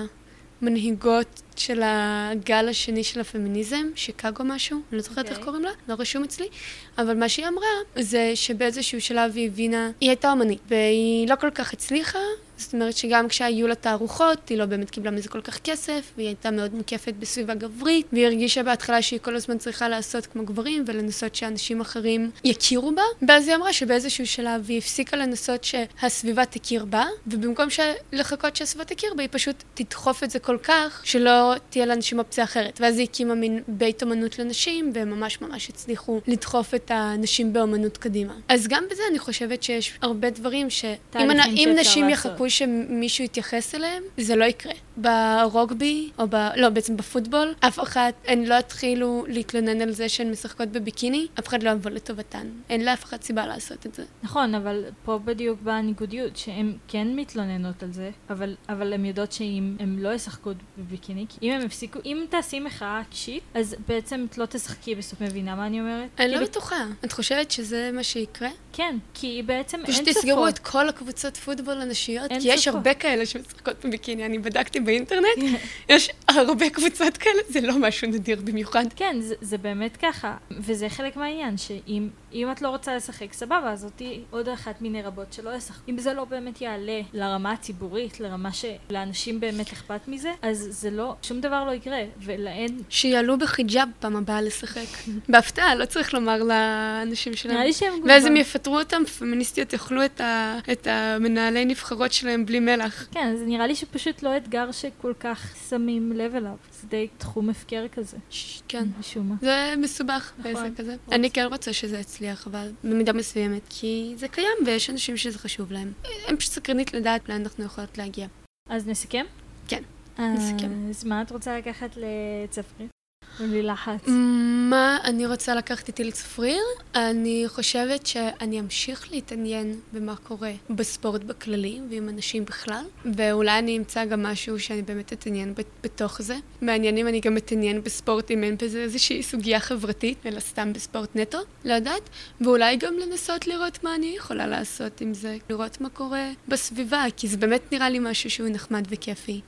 המנהיגות של הגל השני של הפמיניזם, שיקגו משהו, אני לא זוכרת okay. איך קוראים לה, לא רשום אצלי, אבל מה שהיא אמרה זה שבאיזשהו שלב היא הבינה, היא הייתה אומנית, והיא לא כל כך הצליחה, זאת אומרת שגם כשהיו לה תערוכות, היא לא באמת קיבלה מזה כל כך כסף, והיא הייתה מאוד מוקפת בסביבה גברית, והיא הרגישה בהתחלה שהיא כל הזמן צריכה לעשות כמו גברים, ולנסות שאנשים אחרים יכירו בה, ואז היא אמרה שבאיזשהו שלב היא הפסיקה לנסות שהסביבה תכיר בה, ובמקום לחכות שהסביבה תכיר בה, היא פשוט תדחוף את זה כל כך, שלא תהיה לאנשים אופציה אחרת. ואז היא הקימה מין בית אומנות לנשים, והם ממש ממש הצליחו לדחוף את הנשים באומנות קדימה. אז גם בזה אני חושבת שיש הרבה דברים שאם נשים יחכו שמישהו יתייחס אליהם, זה לא יקרה. ברוגבי, או ב... לא, בעצם בפוטבול, אף אחת, הן לא התחילו להתלונן על זה שהן משחקות בביקיני, אף אחד לא יבוא לטובתן. אין לאף אחד סיבה לעשות את זה. נכון, אבל פה בדיוק בניגודיות, שהן כן מתלוננות על זה, אבל, אבל הן יודעות שאם הן לא ישחקו בביקיני, אם הם הפסיקו, אם תעשי מחאה קשית, אז בעצם את לא תשחקי בסוף, מבינה מה אני אומרת? אני לא בטוחה. את חושבת שזה מה שיקרה? כן, כי בעצם אין צפות. תסגרו את כל הקבוצות פוטבול הנשיות, כי יש הרבה כאלה שמשחקות בביקיני. אני בדקתי באינטרנט, יש הרבה קבוצות כאלה, זה לא משהו נדיר במיוחד. כן, זה, זה באמת ככה, וזה חלק מהעניין, שאם אם את לא רוצה לשחק, סבבה, אז אותי עוד אחת מיני רבות שלא ישחק. אם זה לא באמת יעלה לרמה הציבורית, לרמה שלאנשים באמת אכפת מזה, אז זה לא, שום דבר לא יקרה, ולהן... שיעלו בחיג'אב פעם הבאה לשחק. בהפתעה, לא צריך לומר לאנשים שלהם. נראה לי שהם... ואז הם יפטרו אותם, פמיניסטיות יאכלו את, ה... את המנהלי נבחרות שלהם בלי מלח. כן, זה נראה לי שפשוט לא אתגר שכל כך שמים לב אליו. זה די תחום הפקר כזה. כן. משום מה. זה מסובך בעסק כזה. אני כן רוצה שזה יצליח, אבל במידה מסוימת, כי זה קיים ויש אנשים שזה חשוב להם. הם פשוט סקרנית לדעת לאן אנחנו יכולות להגיע. אז נסכם? כן, נסכם. אז מה את רוצה לקחת לצפריר? בלי לחץ. מה אני רוצה לקחת איתי לצפריר? אני חושבת שאני אמשיך להתעניין במה קורה בספורט בכללי ועם אנשים בכלל, ואולי אני אמצא גם משהו שאני באמת אתעניין בתוך זה. מעניינים אני גם אתעניין בספורט אם אין בזה איזושהי סוגיה חברתית, אלא סתם בספורט נטו, לא יודעת, ואולי גם לנסות לראות מה אני יכולה לעשות עם זה, לראות מה קורה בסביבה, כי זה באמת נראה לי משהו שהוא נחמד וכיפי,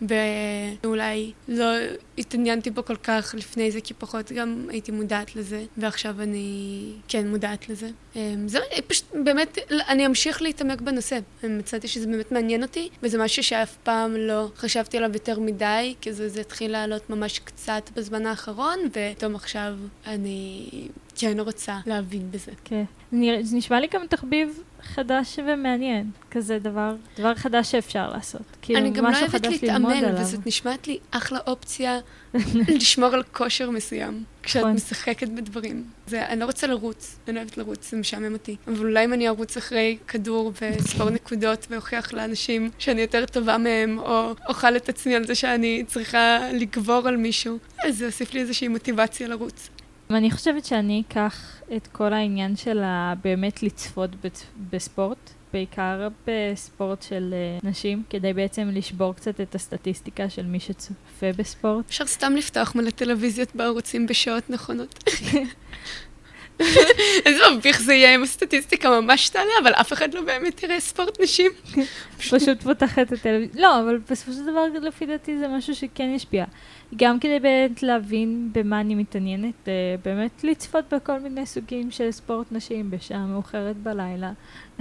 ואולי לא התעניינתי בו כל כך לפני זה, כי פחות גם הייתי מודעת לזה, ועכשיו אני כן מודעת לזה. זה פשוט באמת, אני אמשיך להתעמק בנושא. מצאתי שזה באמת מעניין אותי, וזה משהו שאף פעם לא חשבתי עליו יותר מדי, כי זה, זה התחיל לעלות ממש קצת בזמן האחרון, ופתאום עכשיו אני כן רוצה להבין בזה. כן. זה נשמע לי גם תחביב חדש ומעניין, כזה דבר, דבר חדש שאפשר לעשות. אני גם לא אוהבת להתאמן, וזאת נשמעת לי אחלה אופציה לשמור על כושר מסוים, כשאת משחקת בדברים. זה, אני לא רוצה לרוץ, אני לא אוהבת לרוץ, זה משעמם אותי. אבל אולי אם אני ארוץ אחרי כדור וספור נקודות והוכיח לאנשים שאני יותר טובה מהם, או אוכל את עצמי על זה שאני צריכה לגבור על מישהו, אז זה הוסיף לי איזושהי מוטיבציה לרוץ. אני חושבת שאני אקח את כל העניין של באמת לצפות בספורט, בעיקר בספורט של נשים, כדי בעצם לשבור קצת את הסטטיסטיקה של מי שצופה בספורט. אפשר סתם לפתוח מלא טלוויזיות בערוצים בשעות נכונות. איזה מביך זה יהיה עם הסטטיסטיקה ממש תעלה, אבל אף אחד לא באמת יראה ספורט נשים. פשוט פותחת את הטלוויזיה. לא, אבל בסופו של דבר, לפי דעתי, זה משהו שכן ישפיע. גם כדי באמת להבין במה אני מתעניינת, באמת לצפות בכל מיני סוגים של ספורט נשים בשעה מאוחרת בלילה.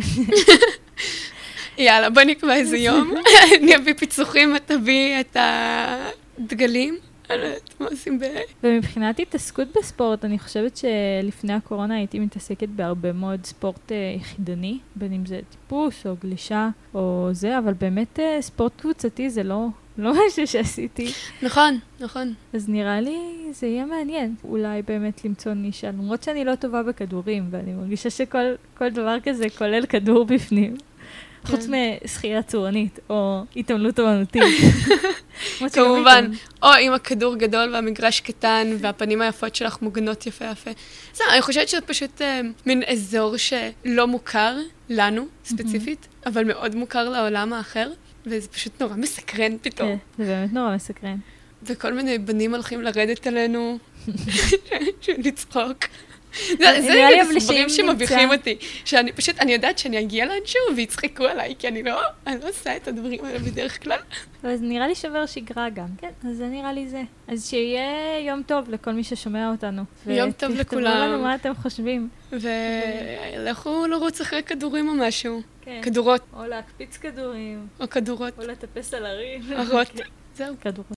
יאללה, בוא נקבע איזה יום. אני אביא פיצוחים, את תביא את הדגלים. אני לא יודעת מה עושים ב... ומבחינת התעסקות בספורט, אני חושבת שלפני הקורונה הייתי מתעסקת בהרבה מאוד ספורט יחידני, בין אם זה טיפוס או גלישה או זה, אבל באמת ספורט קבוצתי זה לא... לא משהו שעשיתי. נכון, נכון. אז נראה לי זה יהיה מעניין. אולי באמת למצוא נישה, למרות שאני לא טובה בכדורים, ואני מרגישה שכל כל דבר כזה כולל כדור בפנים. חוץ משחייה צורנית, או התעמלות אומנותית. כמובן, או אם הכדור גדול והמגרש קטן, והפנים היפות שלך מוגנות יפה יפה. זהו, אני חושבת שזה פשוט מין אזור שלא מוכר לנו, ספציפית, אבל מאוד מוכר לעולם האחר. וזה פשוט נורא מסקרן פתאום. כן, זה באמת נורא מסקרן. וכל מיני בנים הולכים לרדת עלינו, לצחוק. זה דברים שמביכים אותי, שאני פשוט, אני יודעת שאני אגיע לאנשהו ויצחקו עליי, כי אני לא עושה את הדברים האלה בדרך כלל. אז נראה לי שובר שגרה גם, כן, אז זה נראה לי זה. אז שיהיה יום טוב לכל מי ששומע אותנו. יום טוב לכולם. ותכתבו לנו מה אתם חושבים. ולכו לרוץ אחרי כדורים או משהו. כדורות. או להקפיץ כדורים. או כדורות. או לטפס על הרים. הרות. זהו. כדורות.